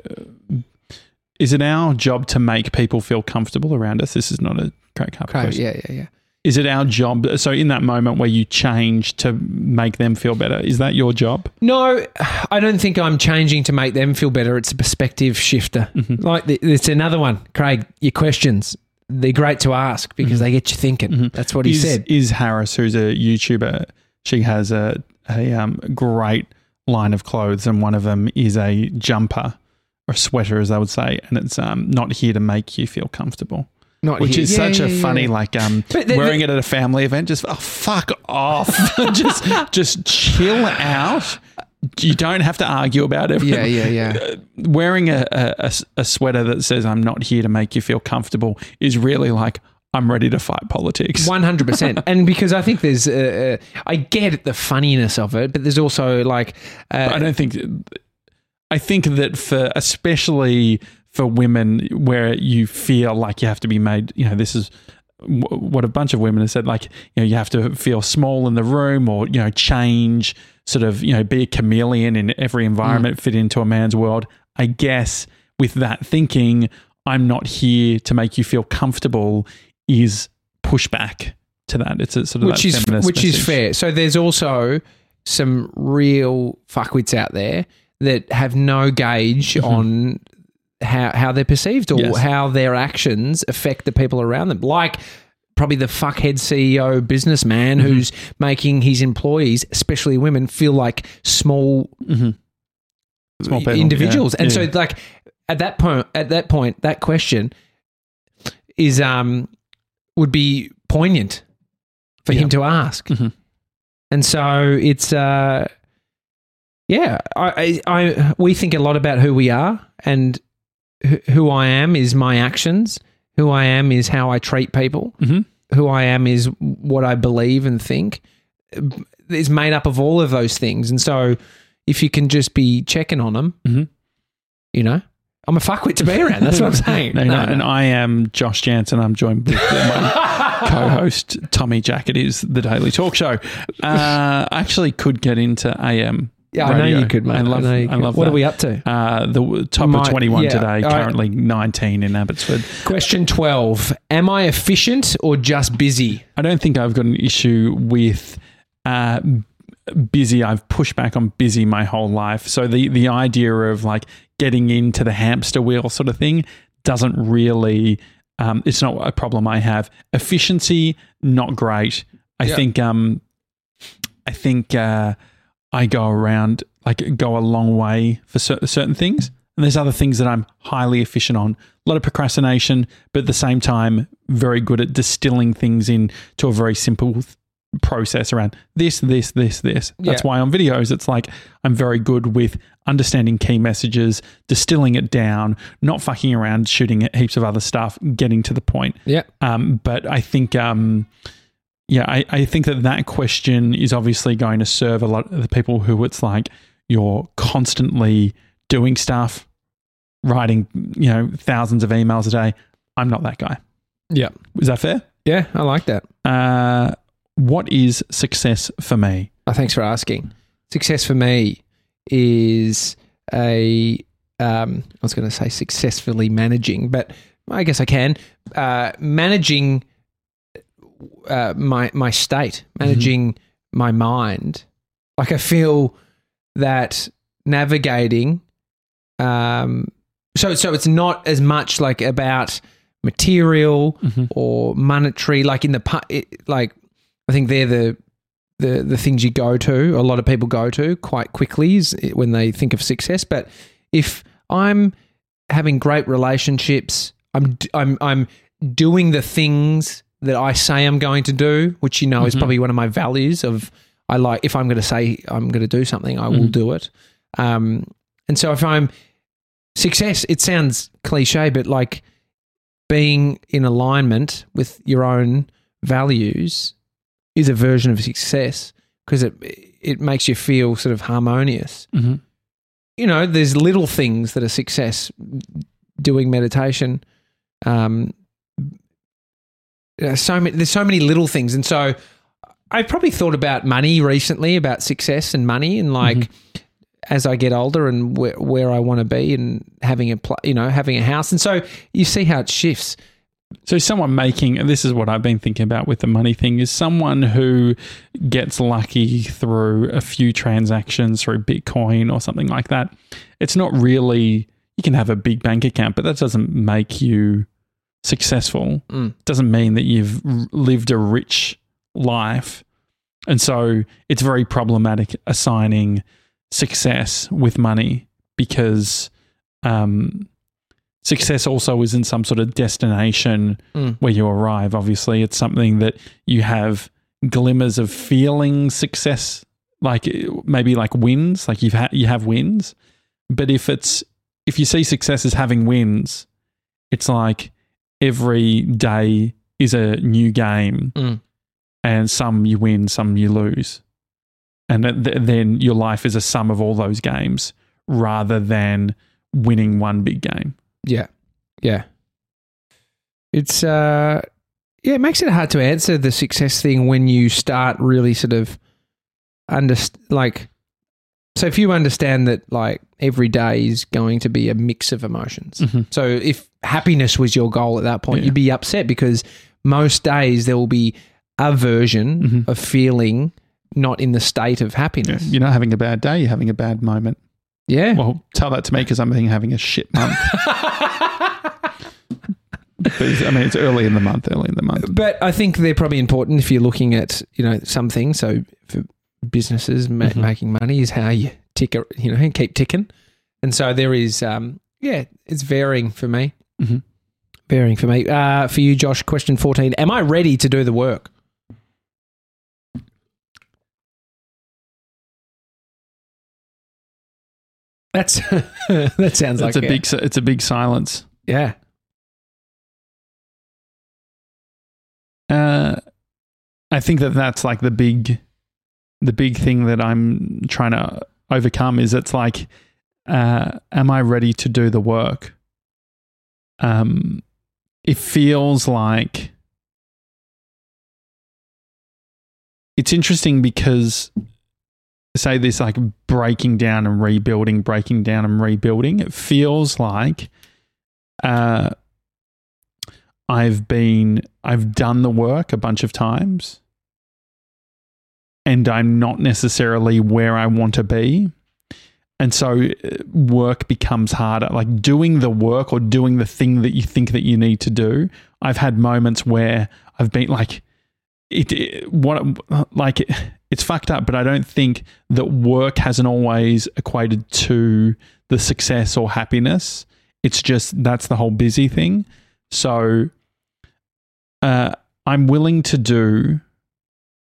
make people feel comfortable around us? This is not a Craig Harper question. Yeah. Is it our job? So in that moment where you change to make them feel better, is that your job? No, I don't think I'm changing to make them feel better. It's a perspective shifter. Like it's another one. Craig, your questions, they're great to ask because they get you thinking. That's what he said. Is Harris, who's a YouTuber, she has a great line of clothes, and one of them is a jumper or sweater, as they would say, and it's not here to make you feel comfortable. Which is such a funny, like wearing it at a family event. Just fuck off. just chill out. You don't have to argue about it. Yeah. Wearing a sweater that says "I'm not here to make you feel comfortable" is really like, I'm ready to fight politics. 100%. And because I think there's, I get the funniness of it, but there's also like, I think that especially for women where you feel like you have to be made, this is what a bunch of women have said, like, you have to feel small in the room or, change, sort of, be a chameleon in every environment, fit into a man's world. I guess with that thinking, I'm not here to make you feel comfortable is pushback to that. It's a sort of which is fair. So there's also some real fuckwits out there that have no gauge on how they're perceived or how their actions affect the people around them. Like probably the fuckhead CEO businessman who's making his employees, especially women, feel like small individuals. And so like at that point, that question is would be poignant for him to ask. And so it's we think a lot about who we are, and who I am is my actions. Who I am is how I treat people. Who I am is what I believe and think. It's made up of all of those things. And so if you can just be checking on them, I'm a fuckwit to be around. That's what I'm saying. No. And I am Josh Jansen. I'm joined with my co-host, Tommy Jack. It is The Daily Talk Show. I actually could get into AM. Yeah, radio. I know you could, mate. I love what that. are we up to? The top of 21 today, currently 19 in Abbotsford. Question 12. Am I efficient or just busy? I don't think I've got an issue with busy. I've pushed back on busy my whole life. So the idea of like getting into the hamster wheel sort of thing doesn't really, it's not a problem I have. Efficiency, not great. I think I go a long way for certain things. And there's other things that I'm highly efficient on. A lot of procrastination, but at the same time, very good at distilling things into a very simple process around this. That's Yeah. why on videos, it's like I'm very good with understanding key messages, distilling it down, not fucking around, shooting at heaps of other stuff, getting to the point. Yeah. But I think, I think that question is obviously going to serve a lot of the people who it's like you're constantly doing stuff, writing, thousands of emails a day. I'm not that guy. Yeah. Is that fair? Yeah, I like that. What is success for me? Oh, thanks for asking. Success for me is I was going to say successfully managing, but I guess I can. Managing my state, managing my mind. Like I feel that navigating, so it's not as much like about material or monetary, like like I think they're the things you go to, a lot of people go to quite quickly when they think of success. But if I'm having great relationships, I'm doing the things that I say I'm going to do, which is probably one of my values of I like, if I'm going to say I'm going to do something, I will do it. And so if I'm success, it sounds cliche, but like being in alignment with your own values is a version of success because it makes you feel sort of harmonious. There's little things that are success. Doing meditation, there's so many little things, and so I've probably thought about money recently, about success and money, and like as I get older and where I want to be, and having having a house, and so you see how it shifts. So someone and this is what I've been thinking about with the money thing, is someone who gets lucky through a few transactions through Bitcoin or something like that. It's not really, you can have a big bank account, but that doesn't make you successful. It doesn't mean that you've lived a rich life. And so it's very problematic assigning success with money because success also isn't some sort of destination where you arrive. Obviously, it's something that you have glimmers of feeling success, like maybe like wins, like you have wins. But if you see success as having wins, it's like every day is a new game, and some you win, some you lose, and then your life is a sum of all those games rather than winning one big game. Yeah. It's it makes it hard to answer the success thing when you start really sort of so if you understand that like every day is going to be a mix of emotions. So if happiness was your goal at that point, you'd be upset because most days there will be a version of feeling not in the state of happiness. You're not having a bad day, you're having a bad moment. Yeah. Well, tell that to me because I'm having a shit month. It's early in the month. But I think they're probably important if you're looking at, some things. So for businesses, making money is how you tick, keep ticking. And so there is, it's varying for me. Varying for me. For you, Josh, question 14. Am I ready to do the work? That sounds like it's a big silence. Yeah. I think that's like the big thing that I'm trying to overcome is it's like, am I ready to do the work? It feels like it's interesting because say this like breaking down and rebuilding, it feels like I've done the work a bunch of times and I'm not necessarily where I want to be. And so work becomes harder, like doing the work or doing the thing that you think that you need to do. I've had moments where I've been like, it's fucked up, but I don't think that work hasn't always equated to the success or happiness. It's just, that's the whole busy thing. So I'm willing to do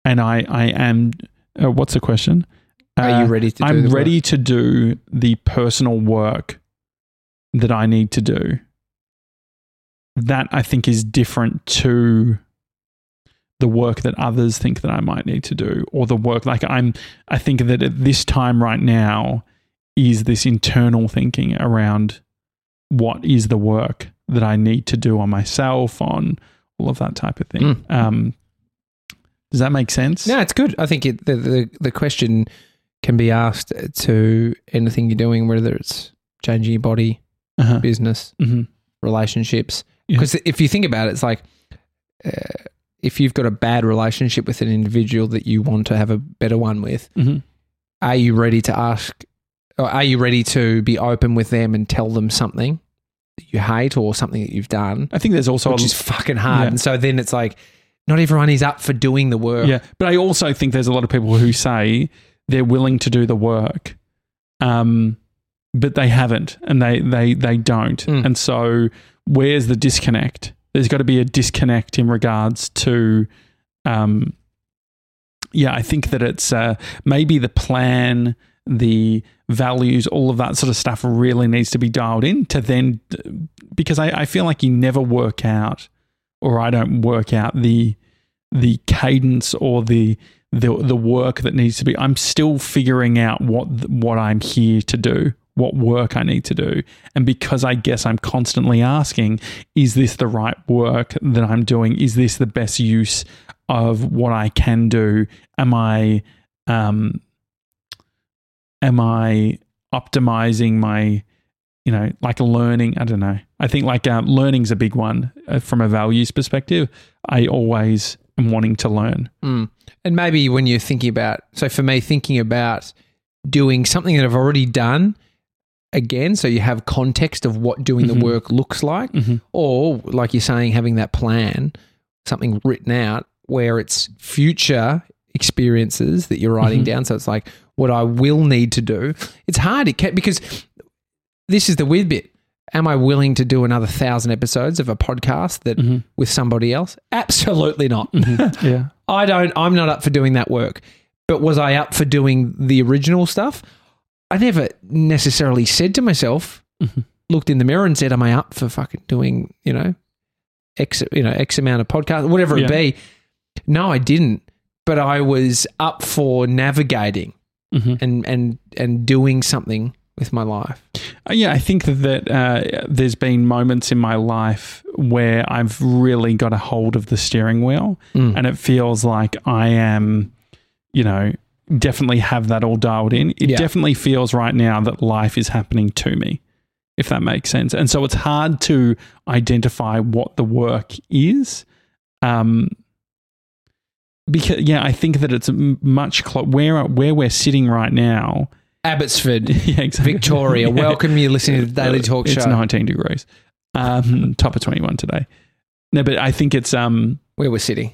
and I am. What's the question? Are you ready to do I'm the ready work? to do the personal work that I need to do. That I think is different to the work that others think that I might need to do, or the work I think that at this time right now is this internal thinking around what is the work that I need to do on myself, on all of that type of thing. Does that make sense? No, it's good. I think the question can be asked to anything you're doing, whether it's changing your body, business, relationships. Because if you think about it, it's like if you've got a bad relationship with an individual that you want to have a better one with, are you ready to ask, or are you ready to be open with them and tell them something that you hate or something that you've done? I think there's also which is fucking hard. Yeah. And so then it's like, not everyone is up for doing the work. Yeah, but I also think there's a lot of people who say they're willing to do the work, but they haven't, and they don't. And so where's the disconnect? There's got to be a disconnect in regards to, I think that it's maybe the plan, the values, all of that sort of stuff really needs to be dialed in to then, because I feel like you never work out, or I don't work out the cadence or the work that needs to be. I'm still figuring out what I'm here to do, what work I need to do. And because I guess I'm constantly asking, is this the right work that I'm doing? Is this the best use of what I can do? Am I optimizing my, like learning? I don't know. I think learning's a big one from a values perspective. I always am wanting to learn. And maybe when you're thinking about, so for me, thinking about doing something that I've already done again, so you have context of what doing the work looks like, or like you're saying, having that plan, something written out where it's future experiences that you're writing down. So it's like what I will need to do. It's hard because this is the weird bit. Am I willing to do another 1,000 episodes of a podcast that with somebody else? Absolutely not. Yeah. I'm not up for doing that work. But was I up for doing the original stuff? I never necessarily said to myself, looked in the mirror and said, am I up for fucking doing, X amount of podcasts, whatever it be. No, I didn't. But I was up for navigating and doing something with my life. I think that there's been moments in my life where I've really got a hold of the steering wheel and it feels like I am, definitely have that all dialed in. It definitely feels right now that life is happening to me, if that makes sense. And so it's hard to identify what the work is. Because I think that it's much where we're sitting right now. Abbotsford, exactly. Victoria. Welcome you listening to the Daily Talk Show. It's 19 degrees. Top of 21 today. No, but I think it's where we're sitting.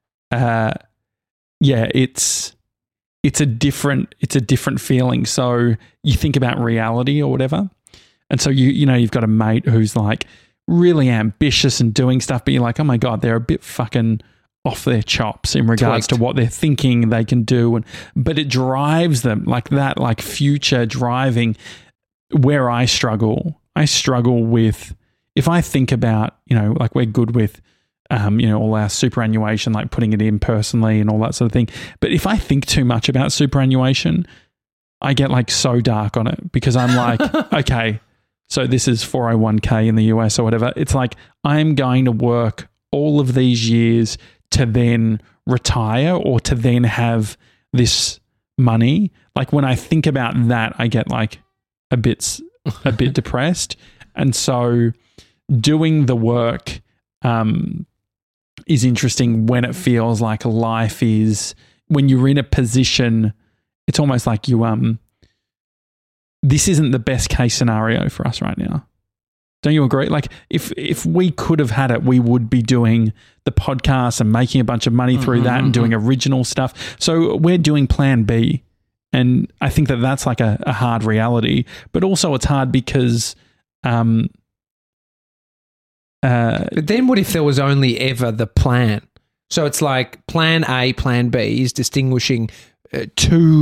It's a different feeling. So you think about reality or whatever. And so you've got a mate who's like really ambitious and doing stuff, but you're like, oh my God, they're a bit fucking off their chops in regards to what they're thinking they can do. But it drives them like that, like future driving. Where I struggle with, if I think about, like we're good with, all our superannuation, like putting it in personally and all that sort of thing. But if I think too much about superannuation, I get like so dark on it because I'm like, okay, so this is 401k in the US or whatever. It's like, I'm going to work all of these years to then retire or to then have this money. Like when I think about that, I get like a bit depressed. And so doing the work is interesting when it feels like life is, when you're in a position, it's almost like this isn't the best case scenario for us right now. Don't you agree? Like if we could have had it, we would be doing the podcast and making a bunch of money through that and doing original stuff. So we're doing plan B. And I think that that's like a hard reality, but also it's hard because but then what if there was only ever the plan? So it's like plan A, plan B is distinguishing two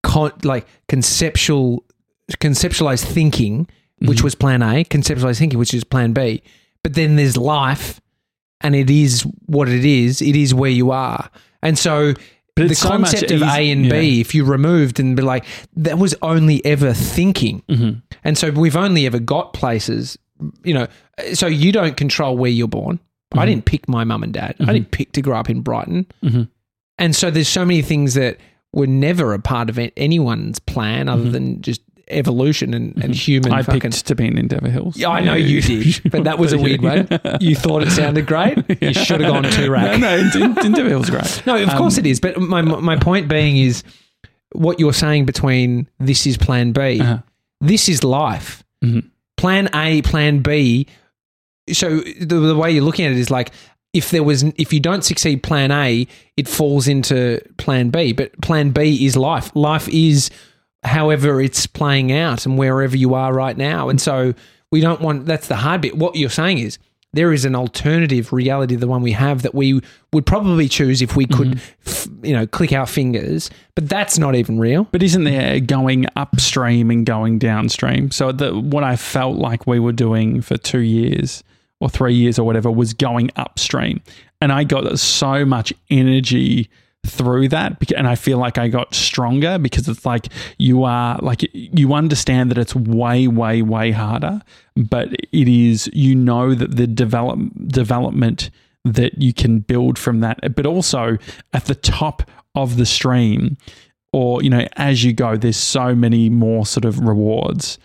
conceptualized thinking, which was plan A, conceptualized thinking, which is plan B. But then there's life, and it is what it is. It is where you are. And so the concept of A and B, if you removed and be like, that was only ever thinking. And so we've only ever got places, so you don't control where you're born. I didn't pick my mum and dad. I didn't pick to grow up in Brighton. And so there's so many things that were never a part of anyone's plan other than just evolution and human. I picked to be in Endeavour Hills. Yeah, I know you did, but that was a weird one. You thought it sounded great. You should have gone Toorak. No, Endeavour Hills is great. No, of course it is. But my point being is what you're saying between this is plan B, this is life. Plan A, plan B. So the way you're looking at it is like if you don't succeed plan A, it falls into plan B. But plan B is life. Life is however it's playing out and wherever you are right now. And so we don't want, that's the hard bit. What you're saying is there is an alternative reality to the one we have that we would probably choose if we could, click our fingers, but that's not even real. But isn't there going upstream and going downstream? So what I felt like we were doing for 2 years or 3 years or whatever was going upstream. And I got so much energy through that, and I feel like I got stronger because it's like you understand that it's way, way, way harder, but it is, that the development that you can build from that, but also at the top of the stream or, as you go, there's so many more sort of rewards.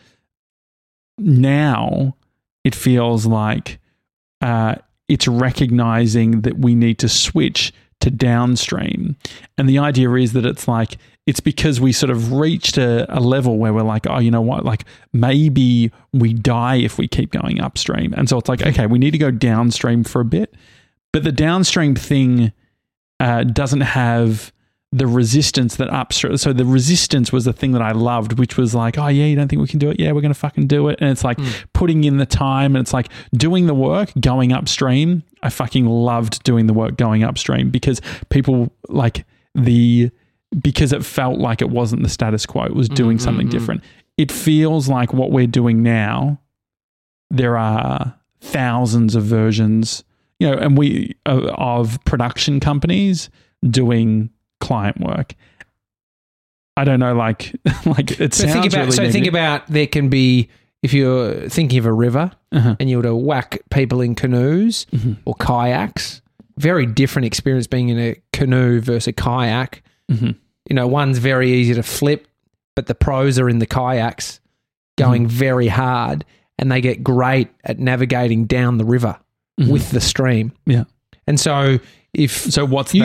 Now it feels like it's recognizing that we need to switch to downstream. And the idea is that it's because we sort of reached a level where we're like, oh, you know what, like maybe we die if we keep going upstream. And so it's like, okay, we need to go downstream for a bit. But the downstream thing doesn't have the resistance that upstream. So the resistance was the thing that I loved, which was like, oh yeah, you don't think we can do it? Yeah, we're going to fucking do it. And it's like putting in the time, and it's like doing the work, going upstream. I fucking loved doing the work going upstream because people because it felt like it wasn't the status quo. It was doing something different. It feels like what we're doing now, there are thousands of versions, and we of production companies doing client work. I don't know, like it sounds think about there can be, if you're thinking of a river and you were to whack people in canoes or kayaks, very different experience being in a canoe versus a kayak. One's very easy to flip, but the pros are in the kayaks going very hard, and they get great at navigating down the river with the stream. Yeah. And so so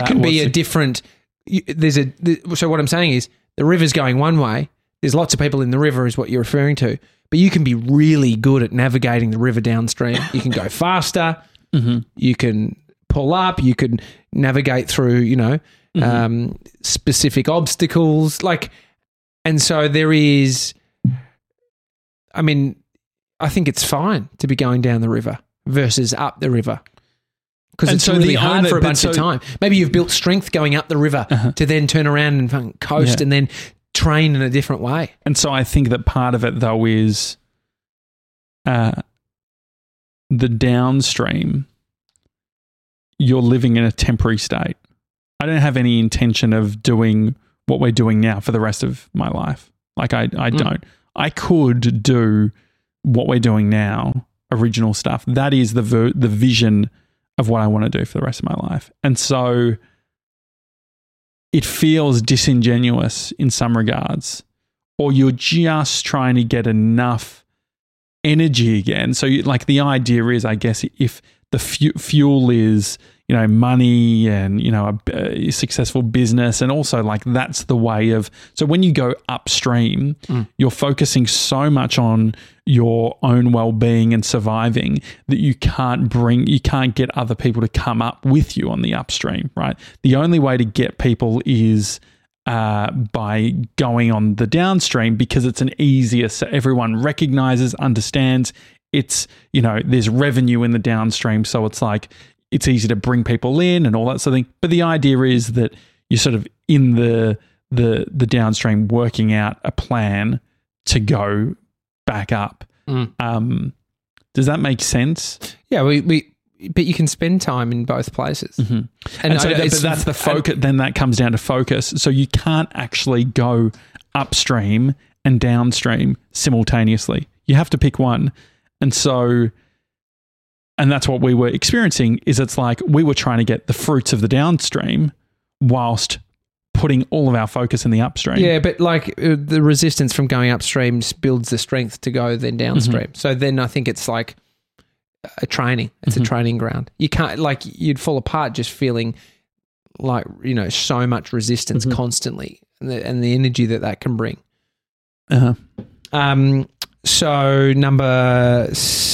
what I'm saying is the river's going one way. There's lots of people in the river is what you're referring to, but you can be really good at navigating the river downstream. You can go faster. You can pull up. You can navigate through, specific obstacles. And so there is, I think it's fine to be going down the river versus up the river. Because it's really hard for a bunch of time. Maybe you've built strength going up the river to then turn around and coast and then train in a different way. And so I think that part of it, though, is the downstream. You're living in a temporary state. I don't have any intention of doing what we're doing now for the rest of my life. I don't. I could do what we're doing now, original stuff. That is the vision of what I want to do for the rest of my life. And so it feels disingenuous in some regards, or you're just trying to get enough energy again. So the idea is, I guess, if the fuel is, money and, a successful business, and also that's the way of, so when you go upstream, you're focusing so much on your own well-being and surviving that you can't get other people to come up with you on the upstream, right? The only way to get people is by going on the downstream, because it's an easier, so everyone recognizes, understands. It's, there's revenue in the downstream. So it's like, it's easy to bring people in and all that sort of thing. But the idea is that you're sort of in the downstream working out a plan to go back up. Does that make sense? Yeah, but you can spend time in both places. And so but that's the focus. Then that comes down to focus. So you can't actually go upstream and downstream simultaneously. You have to pick one. And so, and that's what we were experiencing, is it's like we were trying to get the fruits of the downstream whilst putting all of our focus in the upstream. Yeah, but like the resistance from going upstream builds the strength to go then downstream. So then I think it's like a training. It's a training ground. You can't, like, you'd fall apart just feeling like, you know, so much resistance constantly, and the energy that can bring. So number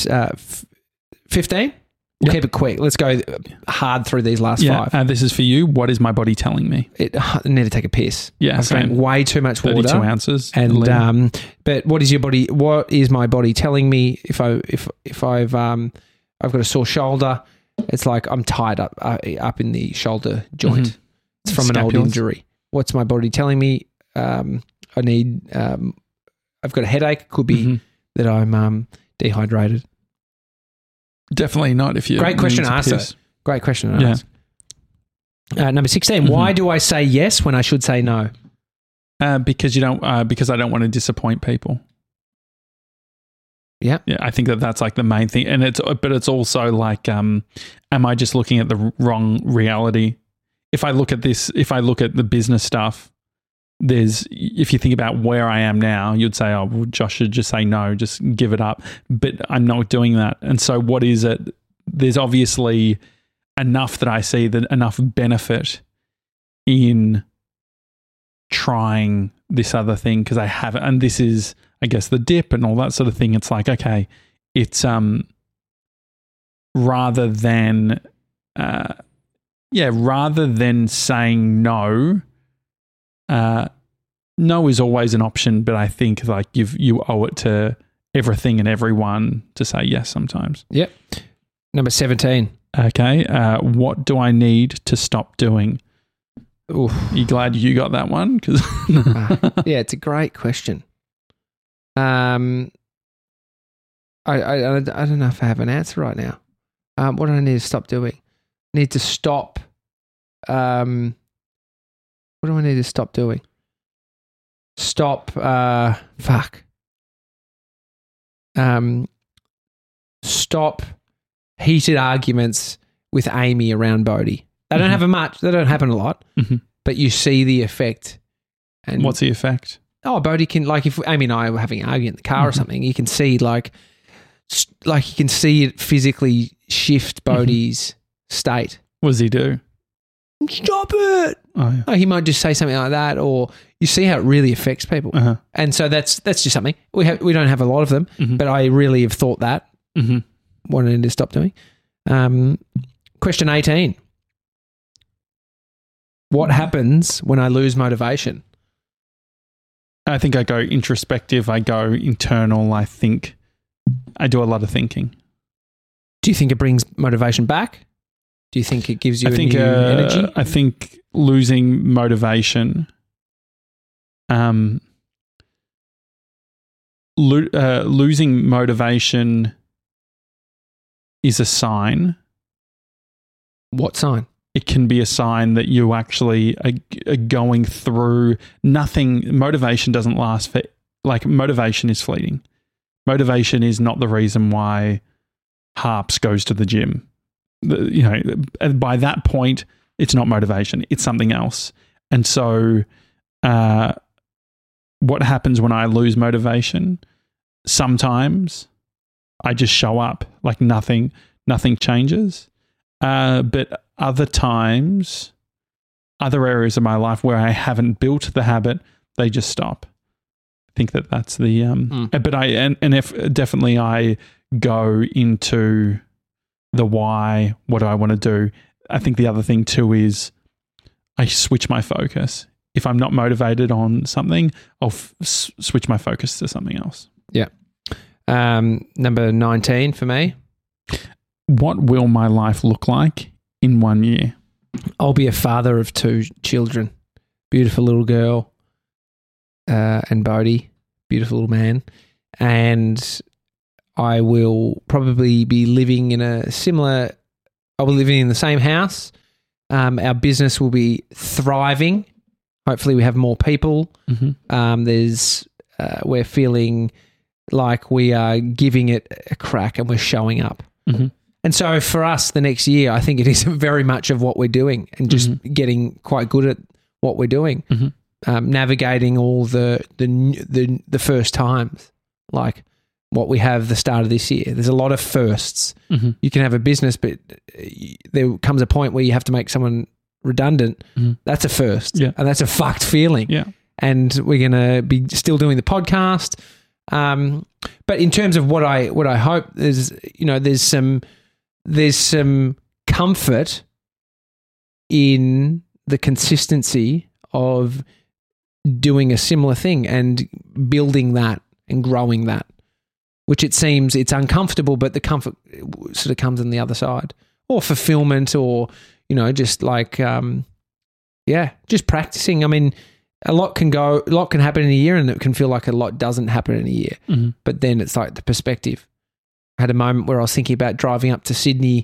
15. We'll keep it quick. Let's go hard through these last 5. This is for you. What is my body telling me? I need to take a piss. Yeah, I've drank way too much water. 32 ounces. And but what is my body telling me if I've got a sore shoulder? It's like I'm tied up in the shoulder joint. It's from an old injury. What's my body telling me? I've got a headache. Could be that I'm dehydrated. Definitely not if you. Great question to ask. Great question to ask. Number 16. Why do I say yes when I should say no? Because you don't. Because I don't want to disappoint people. Yeah. Yeah. I think that's like the main thing, and it's also like, am I just looking at the wrong reality? If I look at the business stuff, if you think about where I am now, you'd say, oh, well, Josh should just say no, just give it up. But I'm not doing that. And so what is it? There's obviously enough that I see, that enough benefit in trying this other thing, because I haven't, and this is, I guess, the dip and all that sort of thing. It's like, okay, it's rather than saying no, no is always an option, but I think like you owe it to everything and everyone to say yes sometimes. Yep. Number 17. Okay. What do I need to stop doing? Oof. You glad you got that one? Yeah, it's a great question. I don't know if I have an answer right now. What do I need to stop doing? Need to stop. What do I need to stop doing? Stop. Stop heated arguments with Amy around Bodhi. They don't happen much. They don't happen a lot, but you see the effect. And what's the effect? Oh, Bodhi can, like, if Amy and I were having an argument in the car or something, you can see like you can see it physically shift Bodhi's state. What does he do? Stop it. Oh, yeah. Oh, he might just say something like that, or you see how it really affects people. And so that's just something. We don't have a lot of them, but I really have thought that. What I need to stop doing. Question 18. What happens when I lose motivation? I think I go introspective. I go internal. I think I do a lot of thinking. Do you think it brings motivation back? Do you think it gives you new energy? I think losing motivation, losing motivation is a sign. What sign? It can be a sign that you actually are going through nothing. Motivation doesn't last for, like, motivation is fleeting. Motivation is not the reason why Harps goes to the gym. By that point, it's not motivation. It's something else. And so what happens when I lose motivation? Sometimes I just show up like nothing changes. But other times, other areas of my life where I haven't built the habit, they just stop. I think that's the but if definitely I go into the why. What do I want to do? I think the other thing too is I switch my focus. If I'm not motivated on something, I'll switch my focus to something else. Yeah. Number 19 for me. What will my life look like in 1 year? I'll be a father of 2 children. Beautiful little girl and Bodhi, beautiful little man. And I will probably be living in I'll be living in the same house. Our business will be thriving. Hopefully we have more people. Mm-hmm. We're feeling like we are giving it a crack and we're showing up. Mm-hmm. And so for us, the next year, I think it is very much of what we're doing and just getting quite good at what we're doing, navigating all the first times, like what we have the start of this year. There's a lot of firsts. Mm-hmm. You can have a business, but there comes a point where you have to make someone redundant. Mm-hmm. That's a first, Yeah. and that's a fucked feeling. Yeah. And we're going to be still doing the podcast. But in terms of what I hope is, there's some comfort in the consistency of doing a similar thing and building that and growing that, which it seems it's uncomfortable, but the comfort sort of comes on the other side, or fulfillment, or, just like, just practicing. I mean, a lot can happen in a year, and it can feel like a lot doesn't happen in a year. Mm-hmm. But then it's like the perspective. I had a moment where I was thinking about driving up to Sydney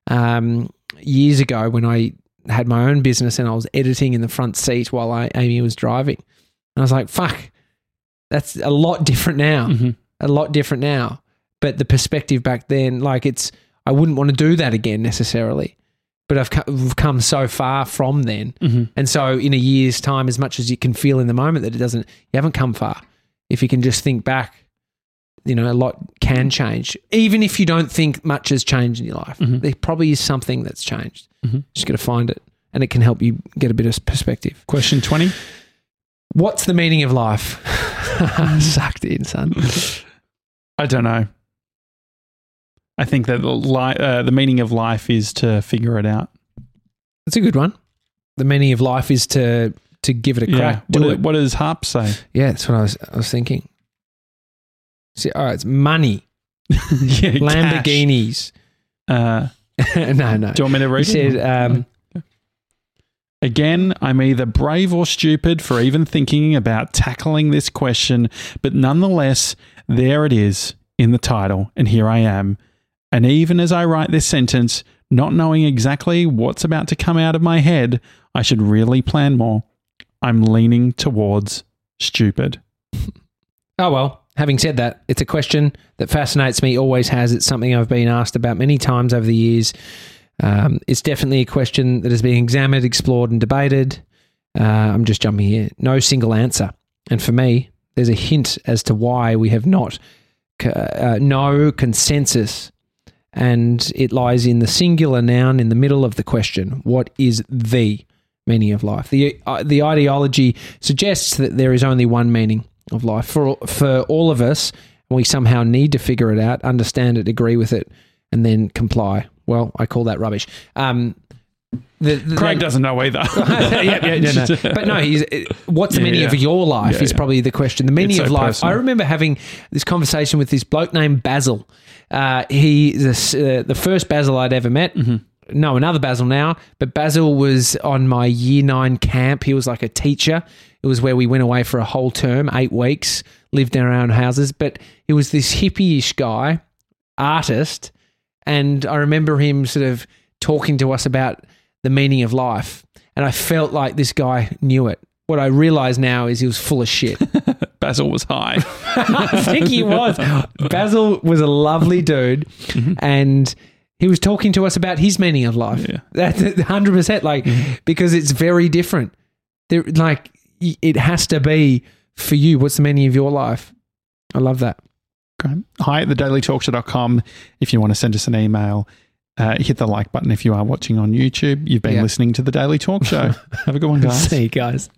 years ago when I had my own business and I was editing in the front seat while Amy was driving. And I was like, fuck, that's a lot different now. Mm-hmm. A lot different now. But the perspective back then, like I wouldn't want to do that again necessarily. But we've come so far from then. Mm-hmm. And so in a year's time, as much as you can feel in the moment that you haven't come far. If you can just think back, a lot can change. Even if you don't think much has changed in your life, there probably is something that's changed. Just got to find it, and it can help you get a bit of perspective. Question 20. What's the meaning of life? Sucked in, son. I don't know. I think that the meaning of life is to figure it out. That's a good one. The meaning of life is to give it a crack. What does Harp say? Yeah, that's what I was thinking. See, all right, it's money, Yeah, Lamborghinis. No. Do you want me to read He it? said, Again, I'm either brave or stupid for even thinking about tackling this question, but nonetheless, there it is in the title, and here I am. And even as I write this sentence, not knowing exactly what's about to come out of my head, I should really plan more. I'm leaning towards stupid. oh, well, having said that, it's a question that fascinates me, always has. It's something I've been asked about many times over the years. It's definitely a question that has been examined, explored, and debated. I'm just jumping here. No single answer. And for me, there's a hint as to why we have no consensus. And it lies in the singular noun in the middle of the question. What is the meaning of life? The ideology suggests that there is only one meaning of life for all of us. We somehow need to figure it out, understand it, agree with it, and then comply. Well, I call that rubbish. Craig doesn't know either. No. But no, what's the meaning of your life is probably the question. The meaning of life. Personal. I remember having this conversation with this bloke named Basil. He's the first Basil I'd ever met. Mm-hmm. No, another Basil now. But Basil was on my year 9 camp. He was like a teacher. It was where we went away for a whole term, 8 weeks, lived in our own houses. But he was this hippie-ish guy, artist. And I remember him sort of talking to us about the meaning of life. And I felt like this guy knew it. What I realize now is he was full of shit. Basil was high. I think he was. Basil was a lovely dude. Mm-hmm. And he was talking to us about his meaning of life. Yeah. That's 100%, because it's very different. It has to be for you. What's the meaning of your life? I love that. Great. Hi at thedailytalkshow.com if you want to send us an email. Hit the like button if you are watching on YouTube. You've been listening to The Daily Talk Show. Have a good one, guys. See you guys.